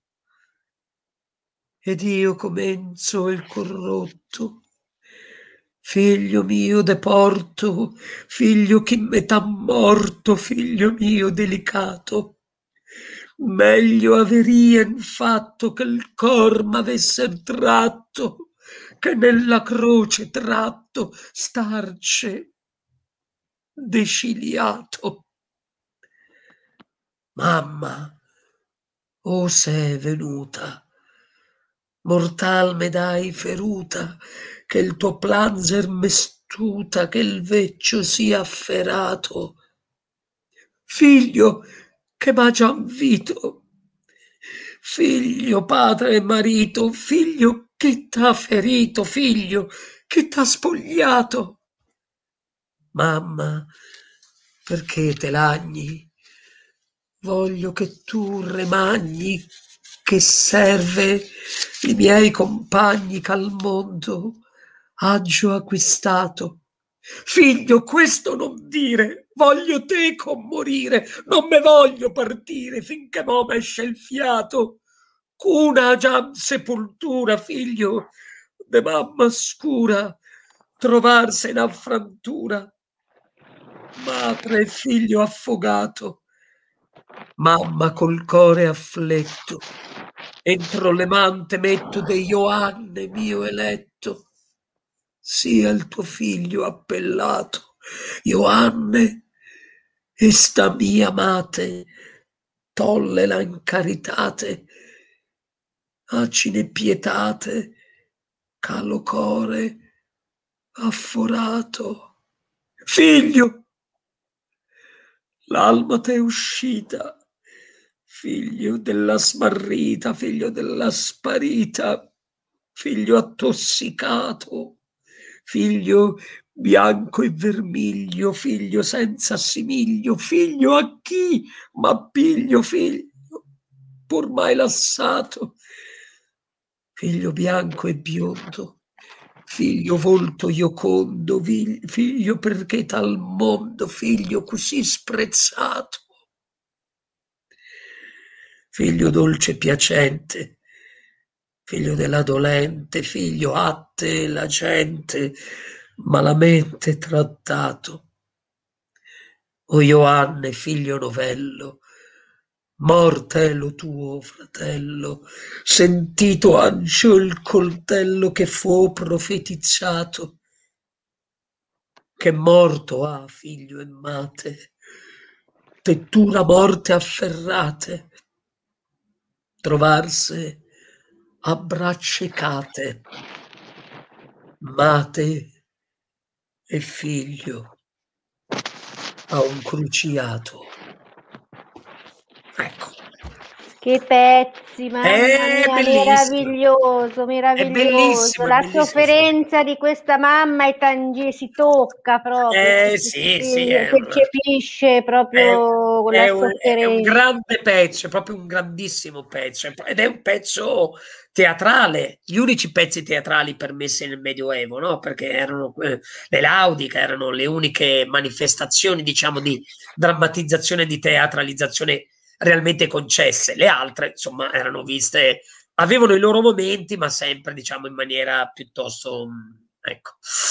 Ed io comenzo il corrotto. Figlio mio deporto, figlio chi metà morto, figlio mio delicato. Meglio averien fatto che il cor m'avesse tratto, che nella croce tratto starce deciliato. Mamma, o se è venuta, mortal me dai feruta, che il tuo planger mestuta, che il vecchio sia afferato. Figlio che m'ha già invito, figlio, padre e marito, figlio che t'ha ferito, figlio che t'ha spogliato. Mamma, perché te lagni? Voglio che tu remagni, che serve i miei compagni ch'al mondo aggio acquistato. Figlio, questo non dire, voglio teco morire, non me voglio partire finché mo m'esce il fiato. Cuna già sepoltura, figlio, de mamma scura, trovarsi in affrantura. Madre e figlio affogato, mamma col core affletto, entro le mante metto de Ioanne mio eletto. Sia il tuo figlio appellato, Ioanne, e sta mia amate, tollela in caritate, acine pietate, calo core afforato. Figlio, l'alma t'è uscita, figlio della smarrita, figlio della sparita, figlio attossicato, figlio bianco e vermiglio, figlio senza assimiglio, figlio a chi m'appiglio, figlio pur mai lassato, figlio bianco e biondo, figlio volto iocondo, figlio perché tal mondo, figlio così sprezzato, figlio dolce e piacente, figlio della dolente, figlio atte la gente, malamente trattato. O Ioanne, figlio novello, Mortello tuo fratello, sentito ancio il coltello che fu profetizzato, che morto ha figlio e mate, tettura morte afferrate, trovarse a braccia cate, mate e figlio a un cruciato. Ecco. Che pezzi, mamma È mia, bellissimo, meraviglioso, è meraviglioso. bellissimo, è La bellissimo. sofferenza di questa mamma è si tocca proprio, Sì, si percepisce proprio la è un sofferenza. grande pezzo, è proprio un grandissimo pezzo, ed è un pezzo teatrale, gli unici pezzi teatrali permessi nel Medioevo, no? Perché erano le laudi, che erano le uniche manifestazioni, diciamo, di drammatizzazione, di teatralizzazione realmente concesse. Le altre, insomma, erano viste, avevano i loro momenti, ma sempre, diciamo, in maniera piuttosto, ecco,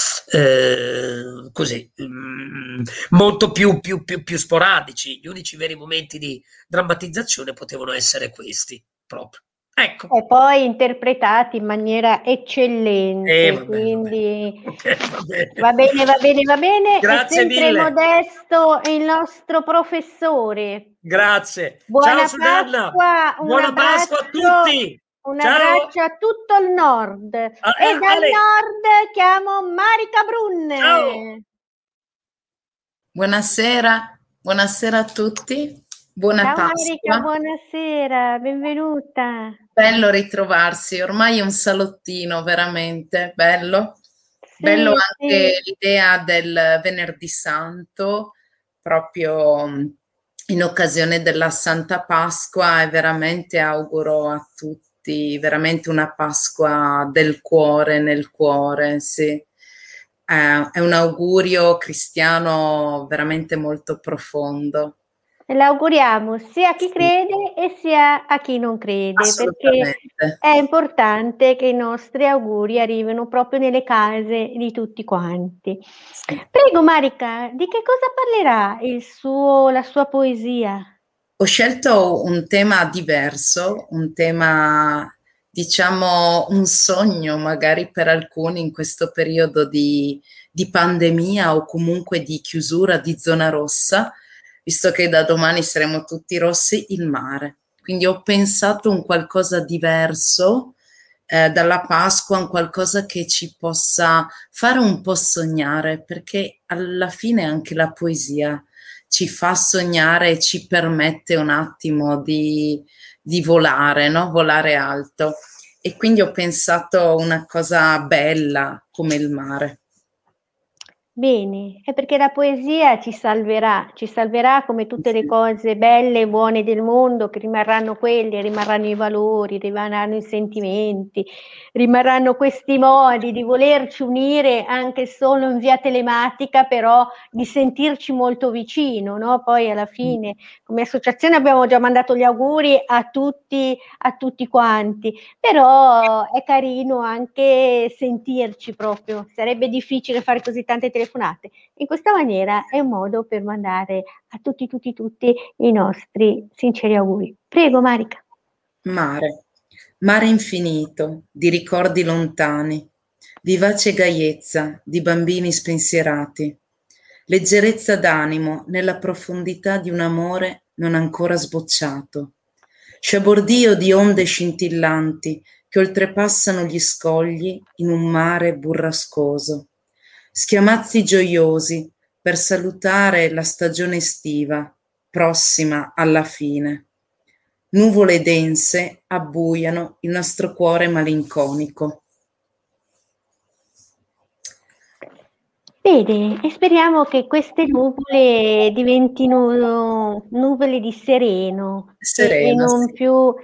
così, molto più sporadici. Gli unici veri momenti di drammatizzazione potevano essere questi, proprio. Ecco. E poi interpretati in maniera eccellente, Vabbè, vabbè. quindi Va bene. va bene, va bene, va bene. È Grazie sempre mille. modesto il nostro professore. Grazie. Ciao Buona Susanna. Pasqua, Buona Pasqua a tutti. un Ciao. abbraccio a tutto il nord. E dal Ale. nord chiamo Marica Ciao. Brunne. Buonasera, buonasera a tutti, buona Ciao Marica, Pasqua. buonasera, benvenuta. Bello ritrovarsi, ormai è un salottino, veramente bello. Bello Sì, anche sì. l'idea del Venerdì Santo, proprio in occasione della Santa Pasqua, e veramente auguro a tutti veramente una Pasqua del cuore, nel cuore, sì. È un augurio cristiano veramente molto profondo. E l'auguriamo sia a chi Sì, crede e sia a chi non crede, perché assolutamente. è importante che i nostri auguri arrivino proprio nelle case di tutti quanti. Sì. Prego Marica, di che cosa parlerà la sua poesia? Ho scelto un tema diverso, un tema, diciamo, un sogno magari per alcuni in questo periodo di pandemia o comunque di chiusura di zona rossa, visto che da domani saremo tutti rossi, il mare. Quindi ho pensato un qualcosa diverso, dalla Pasqua, un qualcosa che ci possa fare un po' sognare, perché alla fine anche la poesia ci fa sognare e ci permette un attimo di volare, no? Volare alto. E quindi ho pensato a una cosa bella come il mare. Bene, è perché la poesia ci salverà come tutte le cose belle e buone del mondo, che rimarranno quelle, rimarranno i valori, rimarranno i sentimenti, rimarranno questi modi di volerci unire anche solo in via telematica, però di sentirci molto vicino, no? Poi alla fine, come associazione abbiamo già mandato gli auguri a tutti quanti, però è carino anche sentirci proprio, sarebbe difficile fare così tante telefonate. In questa maniera è un modo per mandare a tutti i nostri sinceri auguri. Prego Marica. Mare, mare infinito, di ricordi lontani, vivace gaiezza di bambini spensierati, leggerezza d'animo nella profondità di un amore non ancora sbocciato, sciabordio di onde scintillanti che oltrepassano gli scogli in un mare burrascoso, schiamazzi gioiosi per salutare la stagione estiva, prossima alla fine. Nuvole dense abbuiano il nostro cuore malinconico. Bene, e speriamo che queste nuvole diventino nuvole di sereno e Serena, non sì. più,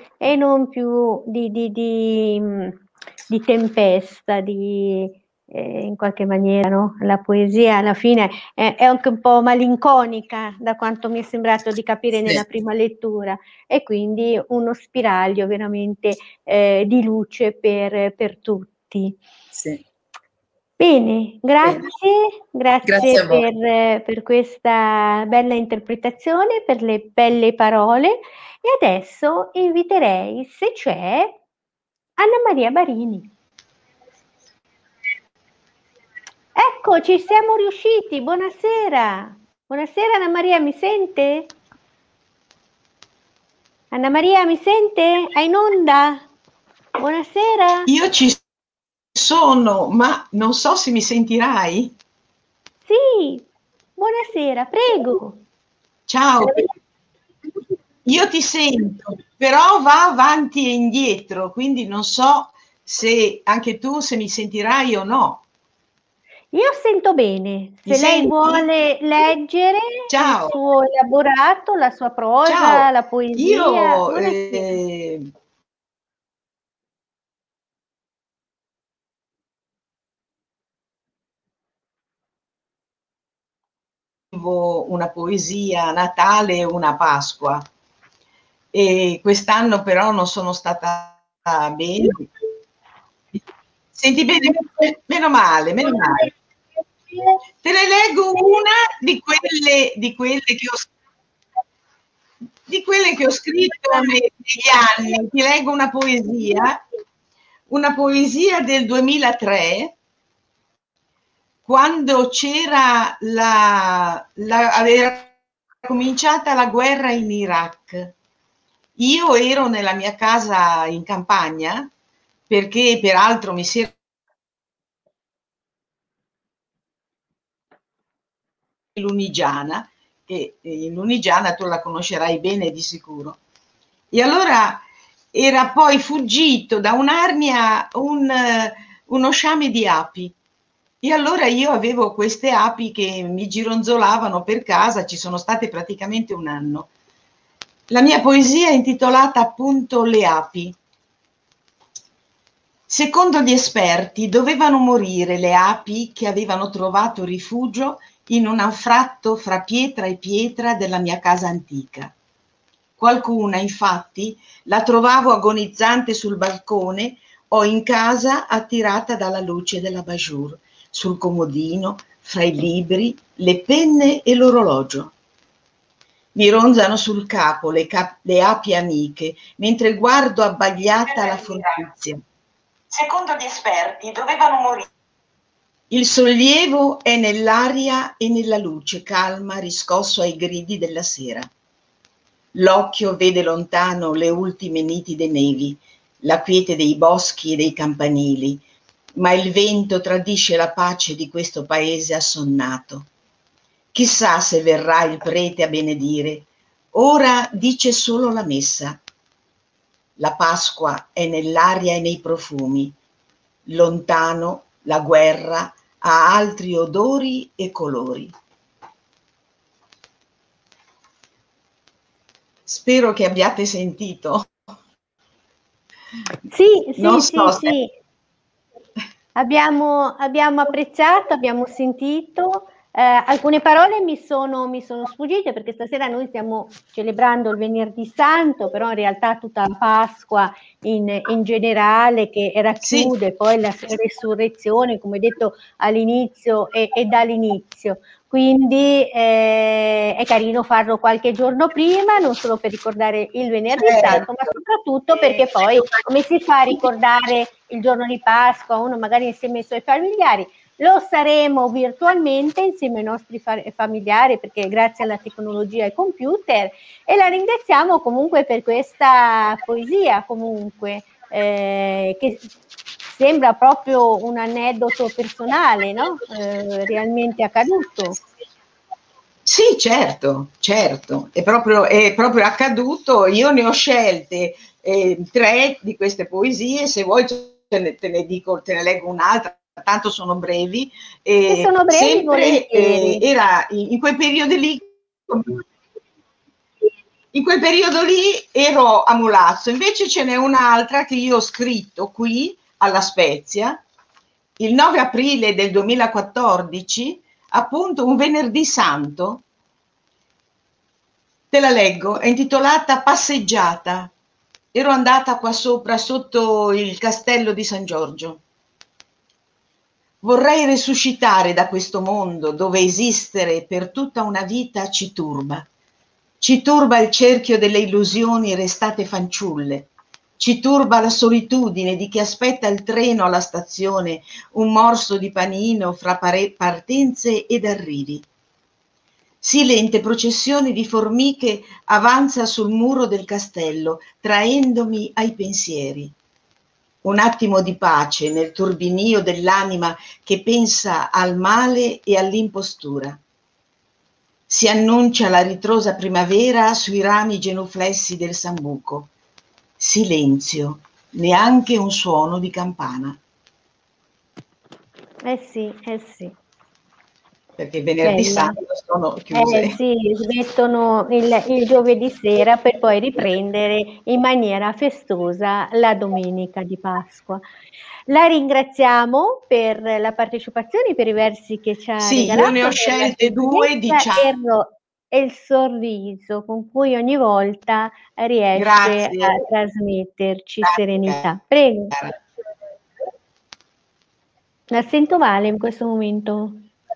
di tempesta, in qualche maniera, no? La poesia alla fine è anche un po' malinconica, da quanto mi è sembrato di capire nella Sì, prima lettura, e quindi uno spiraglio veramente di luce per tutti. sì. Bene, grazie, Grazie a voi. per questa bella interpretazione, per le belle parole e adesso inviterei, se c'è, Anna Maria Barini. Ecco, ci siamo riusciti, buonasera. Buonasera Anna Maria, mi sente? Anna Maria, mi sente? È in onda? Buonasera. Io ci sono, ma non so se mi sentirai. Sì, buonasera, prego. Ciao, io ti sento, però va avanti e indietro, quindi non so se anche tu se mi sentirai o no. Io sento bene. Mi Se lei senti? vuole leggere il Ciao, suo elaborato, la sua prosa, ciao. la poesia, Io buonasera. una poesia a Natale e una a Pasqua. E quest'anno però non sono stata bene. Senti bene? Meno male, meno male. Te ne leggo una di quelle che ho scritto negli anni. Ti leggo una poesia del 2003, quando aveva cominciata la guerra in Iraq. Io ero nella mia casa in campagna, perché peraltro mi si era Lunigiana, che in Lunigiana tu la conoscerai bene di sicuro. E allora era poi fuggito da un'arnia uno sciame di api. E allora io avevo queste api che mi gironzolavano per casa, ci sono state praticamente un anno. La mia poesia è intitolata appunto Le api. Secondo gli esperti dovevano morire le api che avevano trovato rifugio in un anfratto fra pietra e pietra della mia casa antica. Qualcuna, infatti, la trovavo agonizzante sul balcone o in casa attirata dalla luce dell'abajur, sul comodino, fra i libri, le penne e l'orologio. Mi ronzano sul capo le api amiche, mentre guardo abbagliata la fortizia. Secondo gli esperti dovevano morire. Il sollievo è nell'aria e nella luce calma riscosso ai gridi della sera. L'occhio vede lontano le ultime nitide nevi, la quiete dei boschi e dei campanili, ma il vento tradisce la pace di questo paese assonnato. Chissà se verrà il prete a benedire. Ora dice solo la messa. La Pasqua è nell'aria e nei profumi. Lontano la guerra ha altri odori e colori. Spero che abbiate sentito. Sì, Non sì, so sì, se... sì. Abbiamo apprezzato, abbiamo sentito. Alcune parole mi sono sfuggite perché stasera noi stiamo celebrando il Venerdì Santo, però in realtà tutta la Pasqua in generale che racchiude Sì. poi la resurrezione, come detto all'inizio e dall'inizio. Quindi è carino farlo qualche giorno prima, non solo per ricordare il Venerdì Santo, ma soprattutto perché poi come si fa a ricordare il giorno di Pasqua, uno magari insieme ai suoi familiari? Lo saremo virtualmente insieme ai nostri familiari perché grazie alla tecnologia e ai computer, e la ringraziamo comunque per questa poesia comunque che sembra proprio un aneddoto personale, no? Realmente accaduto. Sì, certo, certo, è proprio accaduto. Io ne ho scelte 3 di queste poesie, se vuoi te ne leggo un'altra, tanto sono brevi. Se sono brevi, Sempre volentieri. era in quel periodo lì ero a Mulazzo. Invece ce n'è un'altra che io ho scritto qui alla Spezia il 9 aprile del 2014, appunto un venerdì santo. Te la leggo, è intitolata Passeggiata. Ero andata qua sopra sotto il castello di San Giorgio. Vorrei risuscitare da questo mondo dove esistere per tutta una vita ci turba. Ci turba il cerchio delle illusioni restate fanciulle. Ci turba la solitudine di chi aspetta il treno alla stazione, un morso di panino fra partenze ed arrivi. Silente processione di formiche avanza sul muro del castello, traendomi ai pensieri. Un attimo di pace nel turbinio dell'anima che pensa al male e all'impostura. Si annuncia la ritrosa primavera sui rami genuflessi del sambuco. Silenzio, neanche un suono di campana. Sì, sì. Perché venerdì Bella. santo sono chiuse. Sì, smettono il giovedì sera per poi riprendere in maniera festosa la domenica di Pasqua. La ringraziamo per la partecipazione, per i versi che ci ha Sì, io ne ho regalato, per la scelte due, semplicezza e il sorriso con cui ogni volta riesce a Grazie. trasmetterci Grazie, serenità. Prego. cara. La sento male in questo momento.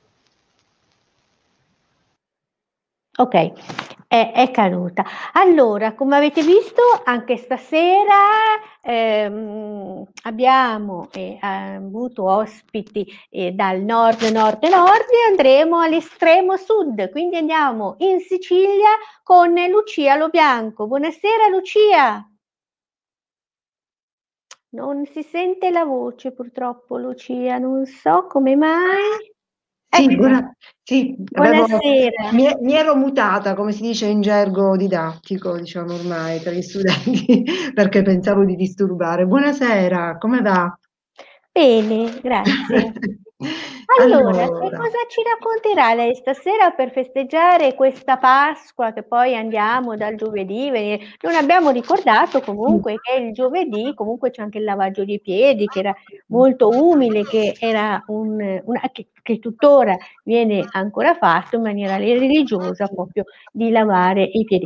Ok, è caduta. Allora, come avete visto, anche stasera abbiamo avuto ospiti dal nord e andremo all'estremo sud, quindi andiamo in Sicilia con Lucia Lobianco. Buonasera Lucia. Non si sente la voce purtroppo Lucia, non so come mai. Sì, Eccola. Buonasera. mi ero mutata, come si dice in gergo didattico, diciamo ormai tra gli studenti, perché pensavo di disturbare. Buonasera, come va? Bene, grazie. Allora, che Allora, cosa ci racconterà lei stasera per festeggiare questa Pasqua che poi andiamo dal giovedì? Non abbiamo ricordato comunque che il giovedì comunque c'è anche il lavaggio dei piedi che era molto umile, che era che tuttora viene ancora fatto in maniera religiosa proprio di lavare i piedi.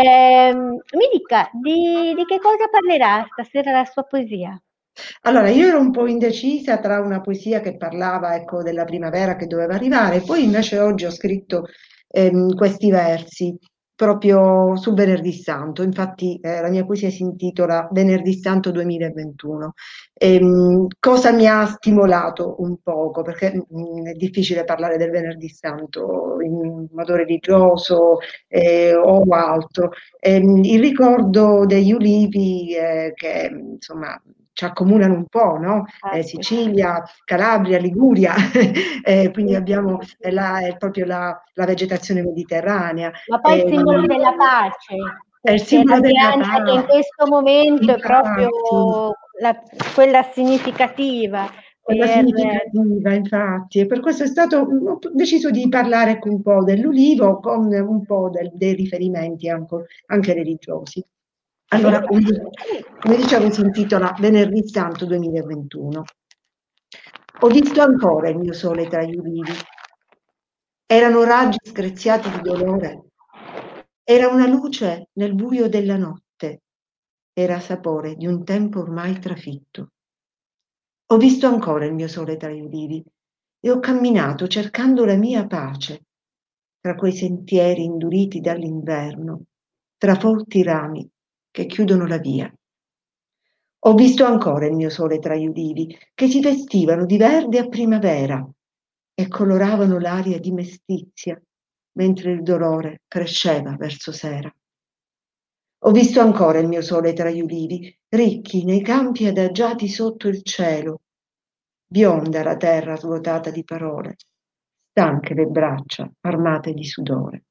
Mi dica di che cosa parlerà stasera la sua poesia? Allora, io ero un po' indecisa tra una poesia che parlava, ecco, della primavera che doveva arrivare, poi invece oggi ho scritto questi versi proprio sul Venerdì Santo. Infatti, la mia poesia si intitola Venerdì Santo 2021. Cosa mi ha stimolato un poco, perché è difficile parlare del Venerdì Santo in modo religioso o altro. Il ricordo degli ulivi che insomma ci accomunano un po', no? Sicilia, Calabria, Liguria, quindi abbiamo proprio la vegetazione mediterranea. Ma poi il simbolo della pace, È il perché la simbolo della pianta che in pace. questo momento è proprio Infatti, quella significativa quella per... significativa, infatti, e per questo ho deciso di parlare ecco, un po' dell'ulivo con un po' dei riferimenti anche religiosi. Allora, come dicevo, si intitola Venerdì Santo 2021. Ho visto ancora il mio sole tra gli ulivi. Erano raggi screziati di dolore. Era una luce nel buio della notte. Era sapore di un tempo ormai trafitto. Ho visto ancora il mio sole tra gli ulivi e ho camminato cercando la mia pace tra quei sentieri induriti dall'inverno, tra forti rami che chiudono la via. Ho visto ancora il mio sole tra gli ulivi che si vestivano di verde a primavera e coloravano l'aria di mestizia mentre il dolore cresceva verso sera. Ho visto ancora il mio sole tra gli ulivi, ricchi nei campi adagiati sotto il cielo, bionda la terra svuotata di parole, stanche le braccia armate di sudore.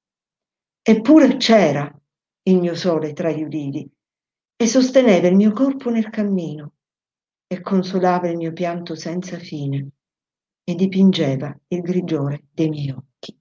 Eppure c'era il mio sole tra gli ulivi e sosteneva il mio corpo nel cammino e consolava il mio pianto senza fine e dipingeva il grigiore dei miei occhi.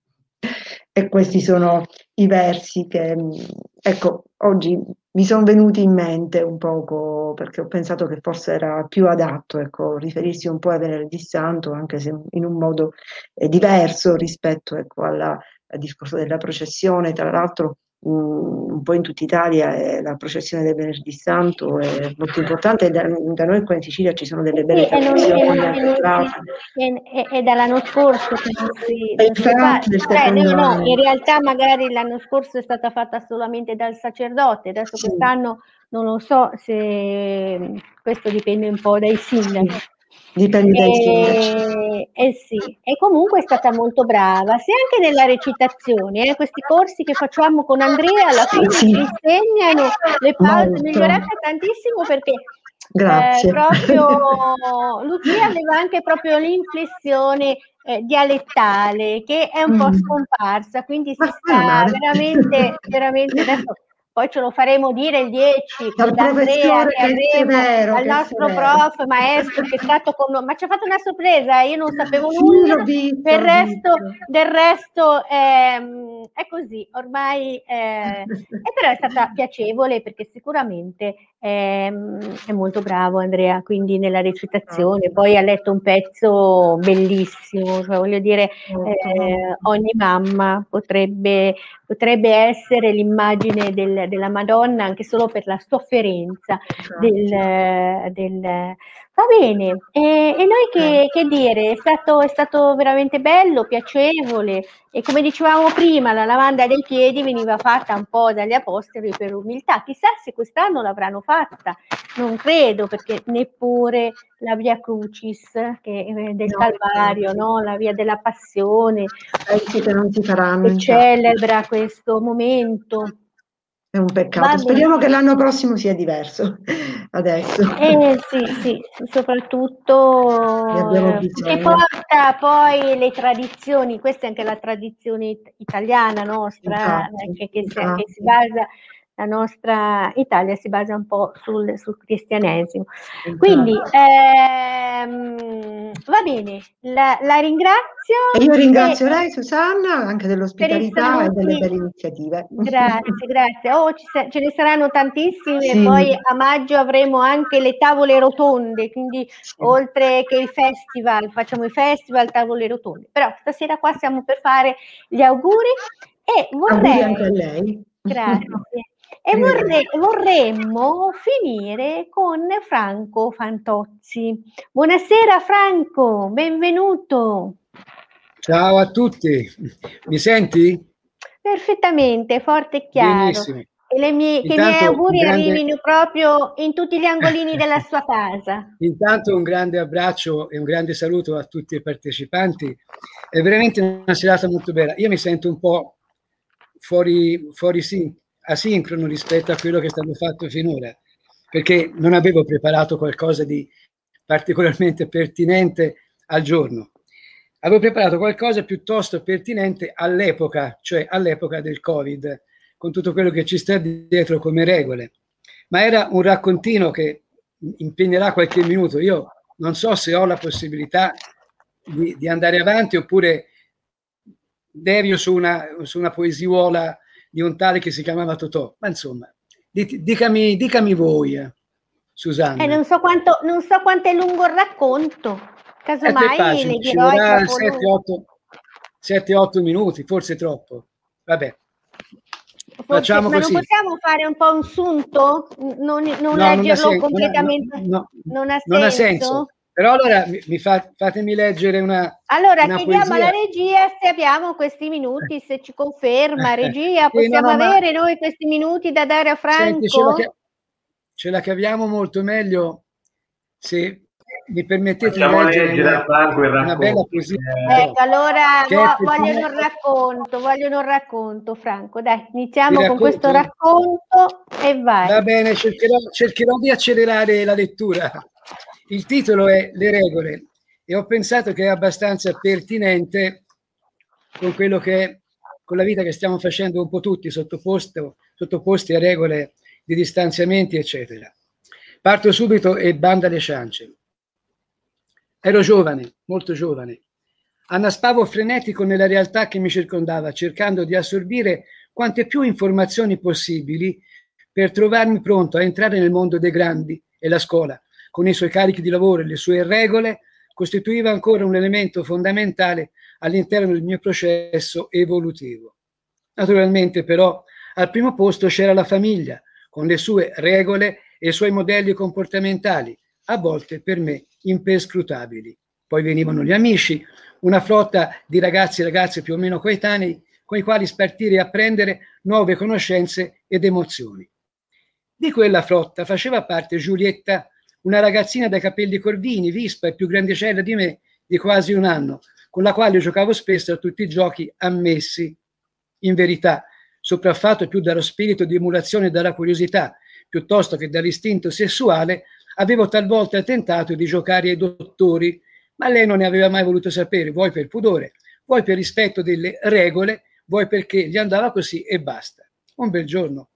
E questi sono i versi che, ecco, oggi mi sono venuti in mente un poco perché ho pensato che forse era più adatto, ecco, riferirsi un po' a Venerdì Santo, anche se in un modo diverso rispetto, ecco, al discorso della processione. Tra l'altro un po' in tutta Italia la processione del Venerdì Santo è molto importante. Da noi qua in Sicilia ci sono delle belle tradizioni è dall'anno scorso che non si fa. No, in realtà magari l'anno scorso è stata fatta solamente dal sacerdote, adesso quest'anno non lo so, se questo dipende un po' dai sindaci. Dipende dai sindaci. Sì, e comunque è stata molto brava, sia anche nella recitazione, questi corsi che facciamo con Andrea alla fine ci insegnano le pause, migliorate tantissimo perché proprio Lucia aveva anche proprio l'inflessione dialettale che è un po' scomparsa, quindi si sta veramente adesso. Poi ce lo faremo dire il 10 da Andrea, che avremo al nostro prof, maestro, che è stato con noi, ma ci ha fatto una sorpresa, io non sapevo nulla, del resto è così, ormai, però è stata piacevole perché sicuramente è molto bravo Andrea, quindi nella recitazione, poi ha letto un pezzo bellissimo, cioè voglio dire, ogni mamma potrebbe essere l'immagine della Madonna anche solo per la sofferenza va bene, e noi che dire, è stato veramente bello, piacevole, e come dicevamo prima la lavanda dei piedi veniva fatta un po' dagli apostoli per umiltà, chissà se quest'anno l'avranno fatta, non credo, perché neppure la Via Crucis del Calvario, no? La via della Passione, che non si faranno, che celebra questo momento. È un peccato. Speriamo che l'anno prossimo sia diverso adesso. Sì, soprattutto che porta poi le tradizioni, questa è anche la tradizione italiana nostra, che si basa, la nostra Italia si basa un po' sul cristianesimo. Quindi va bene, la ringrazio. E io ringrazio lei, Susanna, anche dell'ospitalità e delle belle iniziative. Grazie. Ce ne saranno tantissime, poi a maggio avremo anche le tavole rotonde, quindi oltre che i festival, facciamo i festival, tavole rotonde. Però stasera qua siamo per fare gli auguri e auguri anche a lei. Grazie. E vorremmo finire con Franco Fantozzi. Buonasera Franco, benvenuto. Ciao a tutti, mi senti? Perfettamente, forte e chiaro. Benissimo. E che i miei auguri arrivino proprio in tutti gli angolini della sua casa. Intanto un grande abbraccio e un grande saluto a tutti i partecipanti. È veramente una serata molto bella. Io mi sento un po' asincrono rispetto a quello che è stato fatto finora, perché non avevo preparato qualcosa di particolarmente pertinente al giorno. Avevo preparato qualcosa piuttosto pertinente all'epoca, cioè all'epoca del Covid, con tutto quello che ci sta dietro come regole. Ma era un raccontino che impegnerà qualche minuto. Io non so se ho la possibilità di andare avanti oppure devio su una poesiola di un tale che si chiamava Totò. Ma insomma, dicami voi, Susanna. Non so quanto è lungo il racconto. Casomai le dirò 7-8 minuti, forse troppo. Vabbè. Facciamo così. Ma non possiamo fare un po' un sunto? Non leggerlo completamente? Non ha senso? Però allora fatemi leggere una chiediamo poesia. alla regia se abbiamo questi minuti, se ci conferma. Regia, possiamo avere noi questi minuti da dare a Franco? Senti, ce la caviamo molto meglio se mi permettete di leggere una bella poesia. Ecco, allora vogliono un racconto, Franco. Dai, iniziamo con questo racconto e vai. Va bene, cercherò di accelerare la lettura. Il titolo è Le regole e ho pensato che è abbastanza pertinente con quello che è, con la vita che stiamo facendo un po' tutti, sottoposti a regole di distanziamenti, eccetera. Parto subito e banda alle ciance. Ero giovane, molto giovane. Annaspavo frenetico nella realtà che mi circondava, cercando di assorbire quante più informazioni possibili per trovarmi pronto a entrare nel mondo dei grandi, e la scuola, con i suoi carichi di lavoro e le sue regole, costituiva ancora un elemento fondamentale all'interno del mio processo evolutivo. Naturalmente, però, Al primo posto c'era la famiglia, con le sue regole e i suoi modelli comportamentali, a volte per me imperscrutabili. Poi venivano gli amici, una flotta di ragazzi e ragazze più o meno coetanei, con i quali spartire e apprendere nuove conoscenze ed emozioni. Di quella flotta faceva parte Giulietta, una ragazzina dai capelli corvini, vispa e più grandicella di me di quasi un anno, con la quale giocavo spesso a tutti i giochi ammessi. In verità, sopraffatto più dallo spirito di emulazione e dalla curiosità, piuttosto che dall'istinto sessuale, avevo talvolta tentato di giocare ai dottori, ma lei non ne aveva mai voluto sapere, vuoi per pudore, vuoi per rispetto delle regole, vuoi perché gli andava così e basta. Un bel giorno,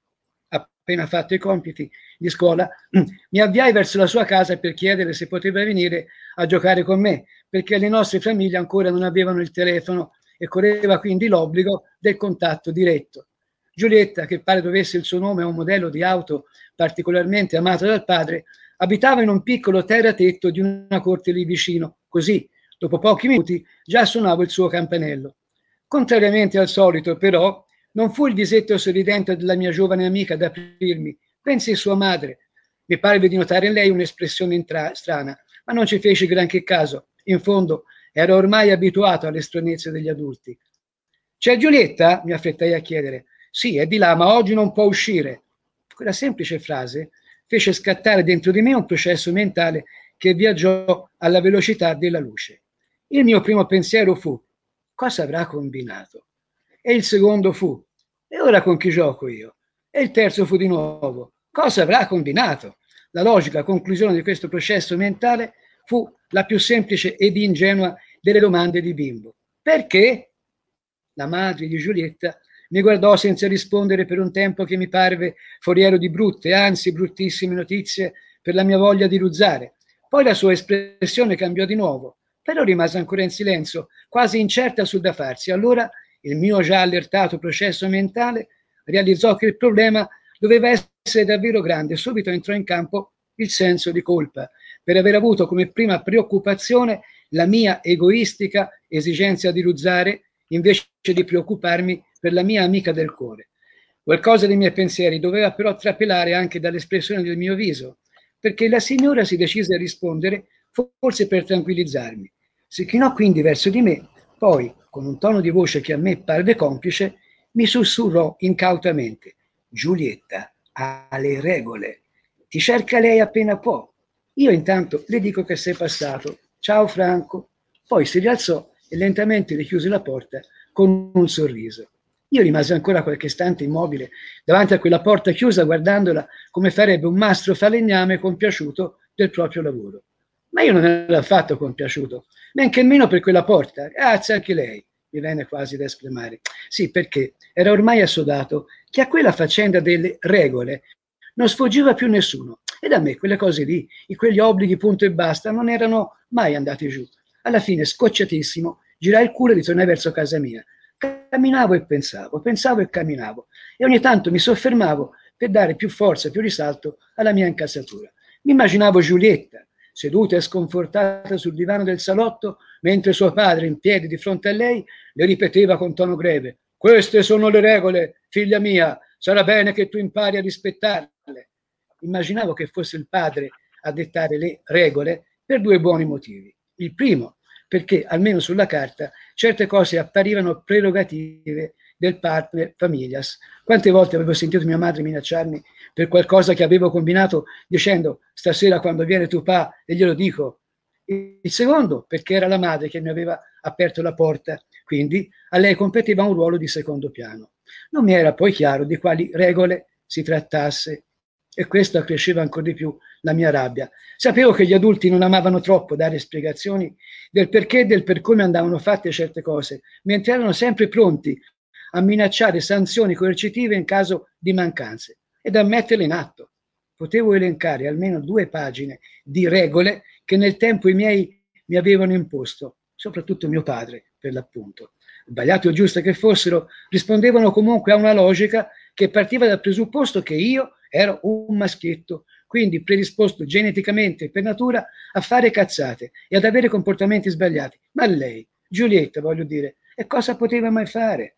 appena fatto i compiti di scuola, mi avviai verso la sua casa per chiedere se poteva venire a giocare con me, perché le nostre famiglie ancora non avevano il telefono e correva quindi l'obbligo del contatto diretto. Giulietta, che pare dovesse il suo nome a un modello di auto particolarmente amato dal padre, abitava in un piccolo terratetto di una corte lì vicino, così, dopo pochi minuti, già suonavo il suo campanello. Contrariamente al solito, però, non fu il visetto sorridente della mia giovane amica ad aprirmi, bensì sua madre. Mi parve di notare in lei un'espressione strana, ma non ci feci granché caso. In fondo, ero ormai abituato alle stranezze degli adulti. C'è Giulietta? Mi affrettai a chiedere. Sì, è di là, ma oggi non può uscire. Quella semplice frase fece scattare dentro di me un processo mentale che viaggiò alla velocità della luce. Il mio primo pensiero fu: cosa avrà combinato? E il secondo fu: e ora con chi gioco io? E il terzo fu di nuovo: cosa avrà combinato? La logica conclusione di questo processo mentale fu la più semplice ed ingenua delle domande di bimbo. Perché? La madre di Giulietta mi guardò senza rispondere per un tempo che mi parve foriero di brutte, anzi bruttissime notizie per la mia voglia di ruzzare. Poi la sua espressione cambiò di nuovo, però rimase ancora in silenzio, quasi incerta sul da farsi. Allora il mio già allertato processo mentale realizzò che il problema doveva essere davvero grande. Subito entrò in campo il senso di colpa per aver avuto come prima preoccupazione la mia egoistica esigenza di ruzzare invece di preoccuparmi per la mia amica del cuore. Qualcosa dei miei pensieri doveva però trapelare anche dall'espressione del mio viso, perché la signora si decise a rispondere, forse per tranquillizzarmi. Si chinò quindi verso di me, poi, con un tono di voce che a me parve complice, mi sussurrò incautamente: Giulietta ha le regole, ti cerca lei appena può. Io intanto le dico che sei passato, ciao Franco. Poi si rialzò e lentamente richiuse la porta con un sorriso. Io rimasi ancora qualche istante immobile davanti a quella porta chiusa, guardandola come farebbe un mastro falegname compiaciuto del proprio lavoro. Ma io non ero affatto compiaciuto, men che meno per quella porta. Grazie anche lei, mi venne quasi da esclamare. Sì, perché era ormai assodato che a quella faccenda delle regole non sfuggiva più nessuno. E da me quelle cose lì, quegli obblighi punto e basta, non erano mai andati giù. Alla fine, scocciatissimo, girai il culo e ritornai verso casa mia. Camminavo e pensavo e camminavo, e ogni tanto mi soffermavo per dare più forza, più risalto alla mia incazzatura. Mi immaginavo Giulietta, seduta e sconfortata sul divano del salotto, mentre suo padre, in piedi di fronte a lei, le ripeteva con tono greve: queste sono le regole, figlia mia, sarà bene che tu impari a rispettarle. Immaginavo che fosse il padre a dettare le regole per due buoni motivi. Il primo, perché almeno sulla carta certe cose apparivano prerogative del partner familias. Quante volte avevo sentito mia madre minacciarmi per qualcosa che avevo combinato dicendo: stasera quando viene tuo pa e glielo dico. Il secondo, perché era la madre che mi aveva aperto la porta, quindi a lei competeva un ruolo di secondo piano. Non mi era poi chiaro di quali regole si trattasse, e questo accresceva ancora di più la mia rabbia. Sapevo che gli adulti non amavano troppo dare spiegazioni del perché e del per come andavano fatte certe cose, mentre erano sempre pronti a minacciare sanzioni coercitive in caso di mancanze ed a metterle in atto. Potevo elencare almeno 2 pagine di regole che nel tempo i miei mi avevano imposto, soprattutto mio padre, per l'appunto. Sbagliate o giuste che fossero, rispondevano comunque a una logica che partiva dal presupposto che io ero un maschietto, quindi predisposto geneticamente per natura a fare cazzate e ad avere comportamenti sbagliati. Ma lei, Giulietta, voglio dire, e cosa poteva mai fare?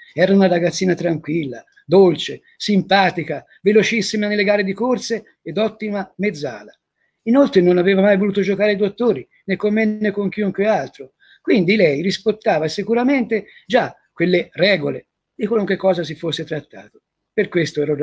Era una ragazzina tranquilla, dolce, simpatica, velocissima nelle gare di corse ed ottima mezzala. Inoltre non aveva mai voluto giocare ai dottori, né con me né con chiunque altro. Quindi lei rispettava sicuramente già quelle regole di qualunque cosa si fosse trattato. Per questo ero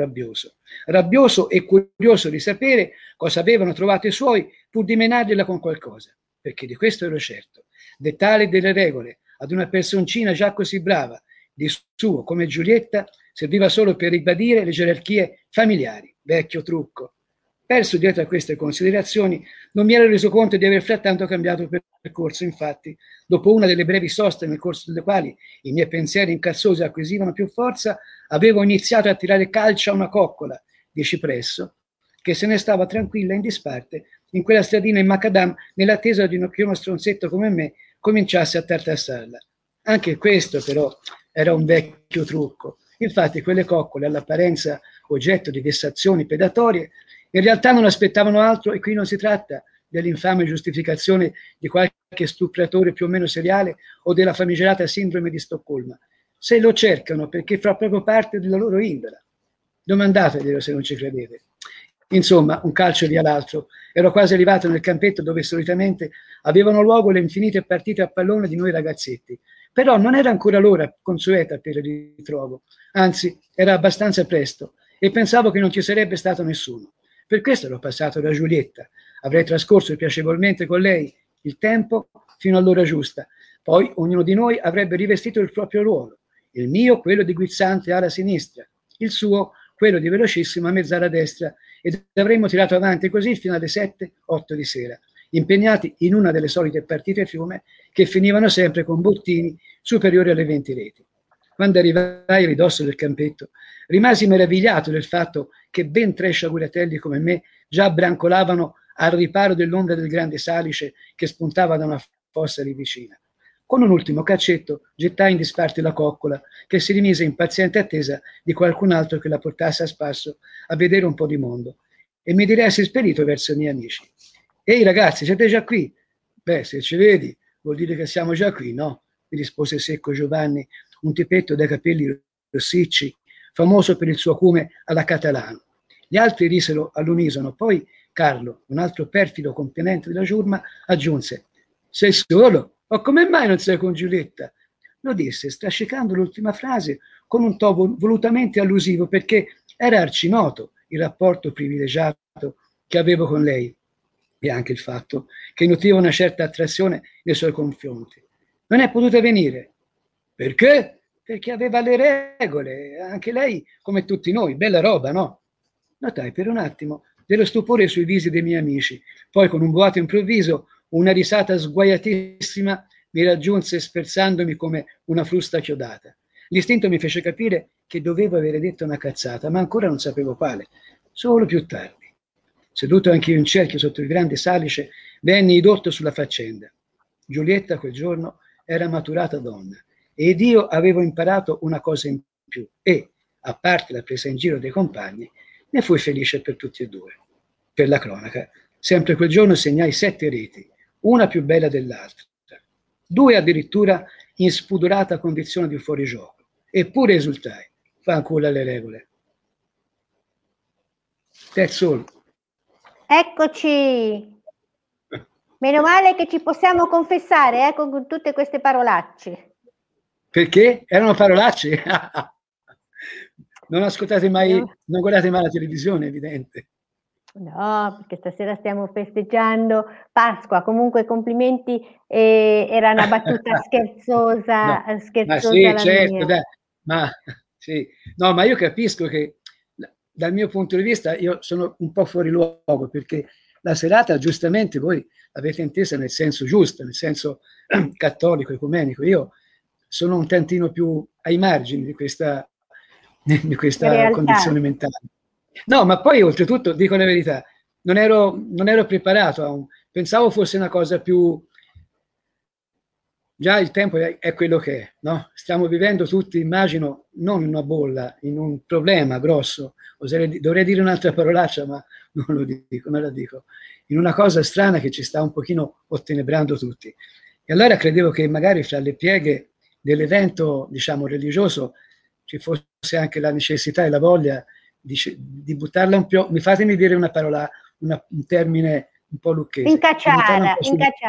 rabbioso e curioso di sapere cosa avevano trovato i suoi, pur di menargliela con qualcosa, perché di questo ero certo. Dettare delle regole ad una personcina già così brava, di suo come Giulietta, serviva solo per ribadire le gerarchie familiari. Vecchio trucco. Perso dietro a queste considerazioni, non mi ero reso conto di aver frattanto cambiato percorso. Infatti, dopo una delle brevi soste nel corso delle quali i miei pensieri incazzosi acquisivano più forza, avevo iniziato a tirare calcio a una coccola di cipresso che se ne stava tranquilla in disparte in quella stradina in macadam, nell'attesa che uno stronzetto come me cominciasse a tartassarla. Anche questo però era un vecchio trucco. Infatti quelle coccole, all'apparenza oggetto di vessazioni predatorie, in realtà non aspettavano altro, e qui non si tratta dell'infame giustificazione di qualche stupratore più o meno seriale o della famigerata sindrome di Stoccolma. Se lo cercano perché fa proprio parte della loro indole. Domandateglielo se non ci credete. Insomma, un calcio via l'altro. Ero quasi arrivato nel campetto dove solitamente avevano luogo le infinite partite a pallone di noi ragazzetti. Però non era ancora l'ora consueta per il ritrovo. Anzi, era abbastanza presto e pensavo che non ci sarebbe stato nessuno. Per questo l'ho passato da Giulietta. Avrei trascorso piacevolmente con lei il tempo fino all'ora giusta. Poi ognuno di noi avrebbe rivestito il proprio ruolo. Il mio, quello di guizzante ala sinistra. Il suo, quello di velocissima mezzala destra. Ed avremmo tirato avanti così fino alle 7-8 di sera, impegnati in una delle solite partite fiume che finivano sempre con bottini superiori alle 20 reti. Quando arrivai a ridosso del campetto, rimasi meravigliato del fatto che ben 3 sciaguratelli come me già brancolavano al riparo dell'ombra del grande salice che spuntava da una fossa lì vicina. Con un ultimo caccetto gettai in disparte la coccola, che si rimise in paziente attesa di qualcun altro che la portasse a spasso a vedere un po' di mondo, e mi diresse spedito verso i miei amici. Ehi ragazzi, siete già qui? Beh, se ci vedi, vuol dire che siamo già qui, no? Mi rispose secco Giovanni, un tipetto dai capelli rossicci, famoso per il suo acume alla catalano. Gli altri risero all'unisono, poi Carlo, un altro perfido componente della giurma, aggiunse: sei solo? Ma come mai non sei con Giulietta? Lo disse, strascicando l'ultima frase con un tono volutamente allusivo, perché era arcinoto il rapporto privilegiato che avevo con lei e anche il fatto che nutriva una certa attrazione nei suoi confronti. Non è potuta venire. Perché? Perché aveva le regole, anche lei come tutti noi, bella roba, no? Notai per un attimo dello stupore sui visi dei miei amici, poi con un boato improvviso una risata sguaiatissima mi raggiunse sferzandomi come una frusta chiodata. L'istinto mi fece capire che dovevo avere detto una cazzata, ma ancora non sapevo quale. Solo più tardi. Seduto anch'io in cerchio sotto il grande salice, venni ridotto sulla faccenda. Giulietta quel giorno era maturata donna ed io avevo imparato una cosa in più e, a parte la presa in giro dei compagni, ne fui felice per tutti e due. Per la cronaca, sempre quel giorno segnai 7 reti, una più bella dell'altra, 2 addirittura in spudorata condizione di fuorigioco, eppure esultai. Fanculo alle regole. That's all. Eccoci. Meno male che ci possiamo confessare con tutte queste parolacce. Perché? Erano parolacce? Non ascoltate mai, non guardate mai la televisione, evidente. No, perché stasera stiamo festeggiando Pasqua. Comunque complimenti, era una battuta scherzosa, No, scherzosa ma sì, la certo, mia. dai, ma sì. No, ma io capisco che dal mio punto di vista io sono un po' fuori luogo, perché la serata giustamente voi l'avete intesa nel senso giusto, nel senso cattolico, ecumenico. Io sono un tantino più ai margini di questa condizione mentale. No, ma poi oltretutto, dico la verità, non ero preparato pensavo fosse una cosa più... Già il tempo è quello che è, no? Stiamo vivendo tutti, immagino, non in una bolla, in un problema grosso. Dovrei dire un'altra parolaccia, ma non la dico. In una cosa strana che ci sta un pochino ottenebrando tutti. E allora credevo che magari fra le pieghe dell'evento, diciamo, religioso ci fosse anche la necessità e la voglia di buttarla un po', fatemi dire una parola, un termine un po' lucchese. Incacciara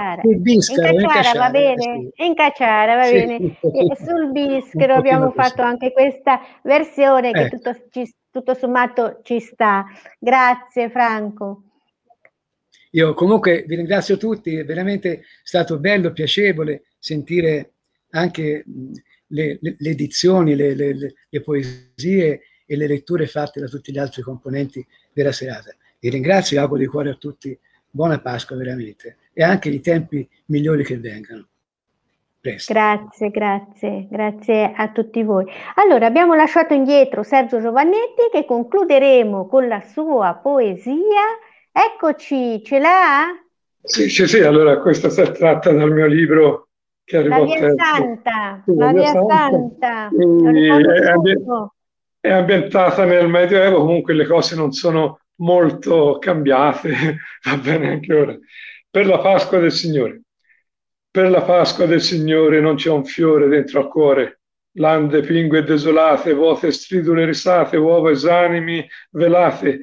va bene, incacciara va bene. E sul bischero abbiamo fatto anche questa versione che tutto sommato ci sta. Grazie Franco. Io comunque vi ringrazio tutti, è veramente stato bello, piacevole sentire anche le edizioni, le poesie e le letture fatte da tutti gli altri componenti della serata. Vi ringrazio e auguro di cuore a tutti buona Pasqua veramente e anche i tempi migliori che vengano. Presto. Grazie a tutti voi. Allora, abbiamo lasciato indietro Sergio Giovannetti che concluderemo con la sua poesia. Eccoci, ce l'ha? Sì, allora questa si tratta dal mio libro che arrivò La Via Santa, La Via Santa. È ambientata nel Medioevo, comunque le cose non sono molto cambiate, va bene anche ora. Per la Pasqua del Signore. Per la Pasqua del Signore non c'è un fiore dentro al cuore, lande pingue desolate, vuote stridule risate, uova esanimi velate,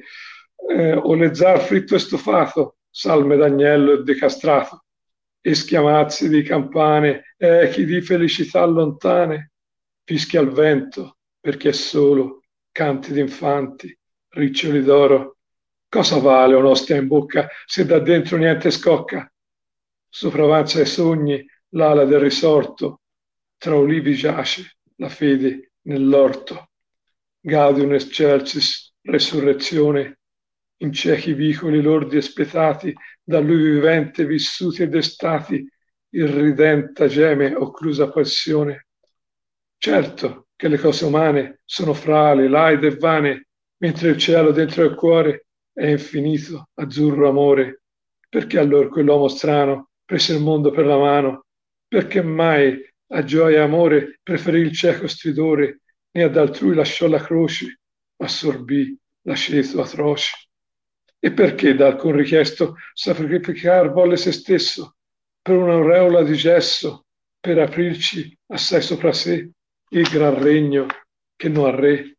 olezzar fritto e stufato, salme d'agnello e decastrato, e schiamazzi di campane, echi di felicità lontane, fischia il vento perché è solo, canti d'infanti, riccioli d'oro. Cosa vale un'ostia in bocca se da dentro niente scocca? Sopravanza ai sogni l'ala del risorto, tra ulivi giace la fede nell'orto. Gaudium excelsis, resurrezione, in ciechi vicoli lordi e spietati, da lui vivente vissuti ed estati, irridenta geme occlusa passione. Certo che le cose umane sono frali, laide e vane, mentre il cielo dentro il cuore è infinito, azzurro amore. Perché allora quell'uomo strano prese il mondo per la mano? Perché mai a gioia e amore preferì il cieco stridore, né ad altrui lasciò la croce, ma assorbì l'aceto atroce? E perché da alcun richiesto sacrificar volle se stesso per un'aureola di gesso, per aprirci assai sopra sé il gran regno che non ha re?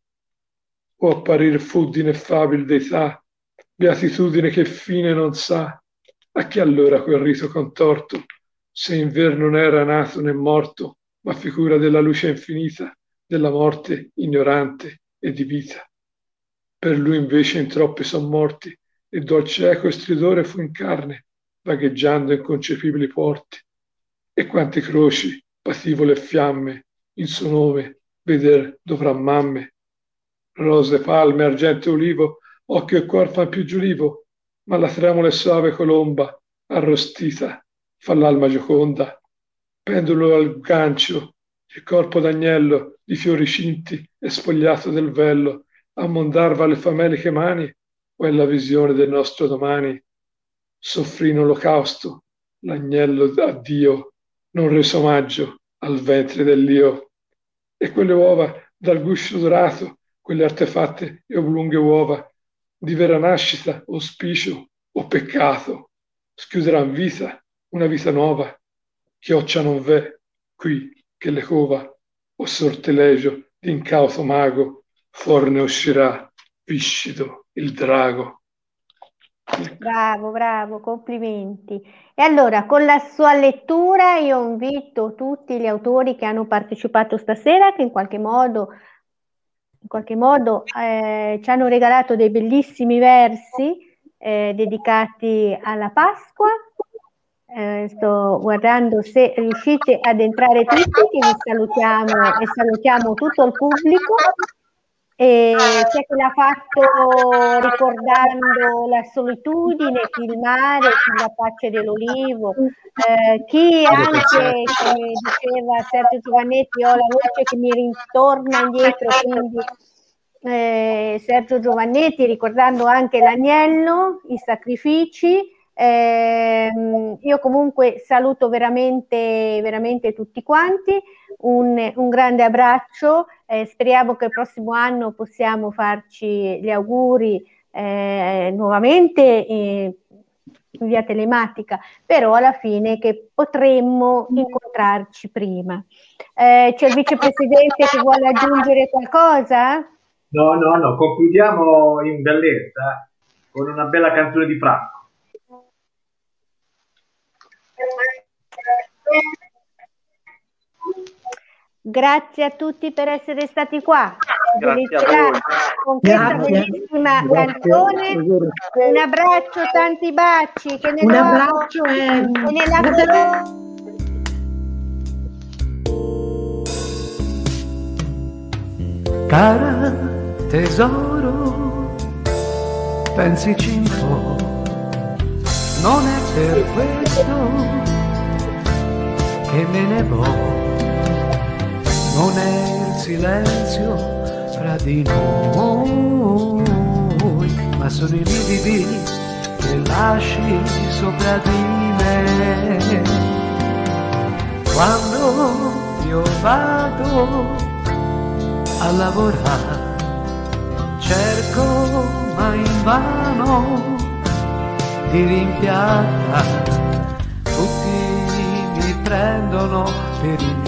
O apparir fu d'ineffabil deità, beatitudine che fine non sa? A chi allora quel rito contorto, se in ver non era nato né morto, ma figura della luce infinita, della morte ignorante e di vita? Per lui invece in troppi son morti, e dolce eco e stridore fu in carne, vagheggiando inconcepibili porti. E quante croci, pativole fiamme, in suo nome veder dovrà mamme. Rose, palme, argento e olivo, occhio e cuor fan più giulivo, ma la tremula e soave colomba, arrostita, fa l'alma gioconda. Pendulo al gancio, il corpo d'agnello di fiori cinti e spogliato del vello, ammondarva le fameliche mani, o è la visione del nostro domani? Soffrì in olocausto, l'agnello a Dio, non reso omaggio al ventre dell'io. E quelle uova dal guscio dorato, quelle artefatte e oblunghe uova, di vera nascita, auspicio o peccato, schiuderan vita, una vita nuova, chioccia non v'è qui che le cova, o sortilegio d'incauto mago, fuor ne uscirà viscido il drago. Bravo, complimenti. E allora, con la sua lettura io invito tutti gli autori che hanno partecipato stasera, che in qualche modo ci hanno regalato dei bellissimi versi dedicati alla Pasqua. Sto guardando se riuscite ad entrare tutti, che vi salutiamo e salutiamo tutto il pubblico. E c'è chi l'ha fatto ricordando la solitudine, chi il mare, chi la pace dell'olivo, chi anche, come diceva Sergio Giovannetti, ho la voce che mi ritorna indietro, quindi Sergio Giovannetti ricordando anche l'agnello, i sacrifici. Io comunque saluto veramente tutti quanti, un grande abbraccio, speriamo che il prossimo anno possiamo farci gli auguri nuovamente via telematica, però alla fine che potremmo incontrarci prima. C'è il vicepresidente che vuole aggiungere qualcosa? No, concludiamo in bellezza con una bella canzone di Franco. Grazie a tutti per essere stati qua. Grazie a voi. Con questa bellissima canzone. Un abbraccio, tanti baci. Che un abbraccio e nella Cara tesoro, pensici un po', non è per questo che me ne vo'. Non è il silenzio fra di noi, ma sono i lividi che lasci sopra di me. Quando io vado a lavorare, cerco ma invano di rimpiazzare. Tutti mi prendono per il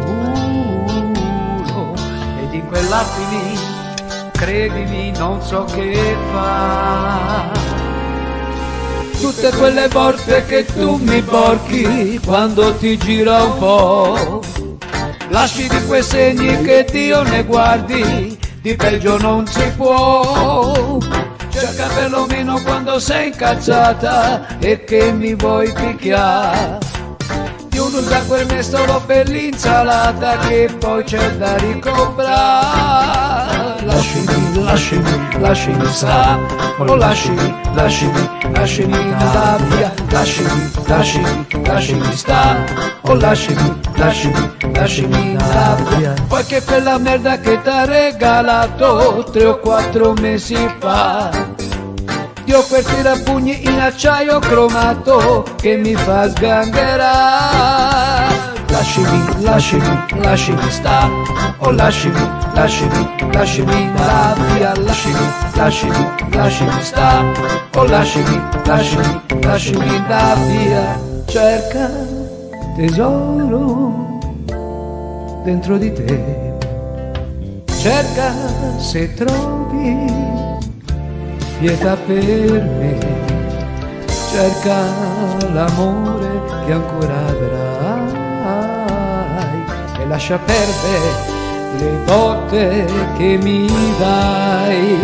culo ed in quell'attimi, credimi, non so che fa. Tutte quelle volte che tu mi porchi quando ti gira un po', lasci di quei segni che Dio ne guardi, di peggio non si può. Cerca perlomeno quando sei incazzata e che mi vuoi picchiare, di un usa quel mestolo per l'insalata che poi c'è da ricomprare. Lasciami sta, oh lasciami andare via, lasciami sta, oh lasciami andare via. Poi che quella merda che t'ha regalato 3 o 4 mesi fa, io quel tirapugni in acciaio cromato che mi fa sgangherare. Lasciami sta, oh lasciami andare via, lasciami sta, oh lasciami andare via. Cerca tesoro dentro di te, cerca se trovi pietà per me, cerca l'amore che ancora avrai e lascia perdere le botte che mi dai.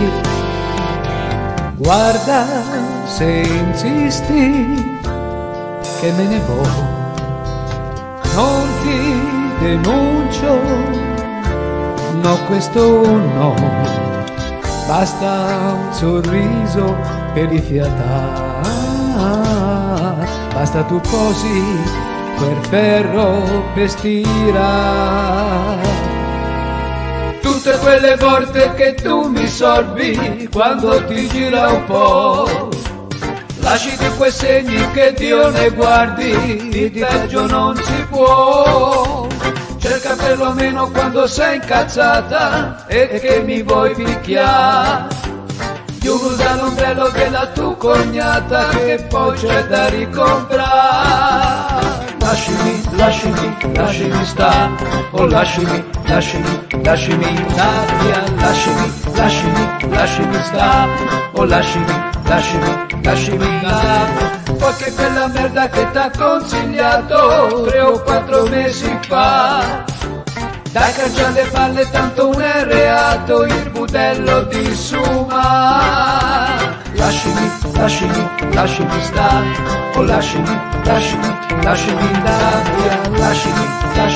Guarda se insisti che me ne vo', non ti denuncio, no questo no, basta un sorriso per rifiatare, basta tu posi quel ferro per stirare. Tutte quelle volte che tu mi sorbi quando ti gira un po', lasciati quei segni che Dio ne guardi, di peggio non si può. Cerca perlomeno quando sei incazzata e che mi vuoi picchiare, io usa l'ombrello della tua cognata che poi c'è da ricomprare. Lasciami sta, oh lasciami andare via, lasciami sta, oh lasciami andare. Poi che quella merda che t'ha consigliato 3 o 4 mesi fa, dai calcia alle palle tanto un è reato, il budello di Suma. Lasciami sta, oh lasciami andare via,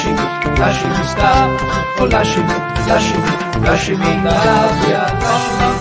lasciami sta, oh lasciami andare via,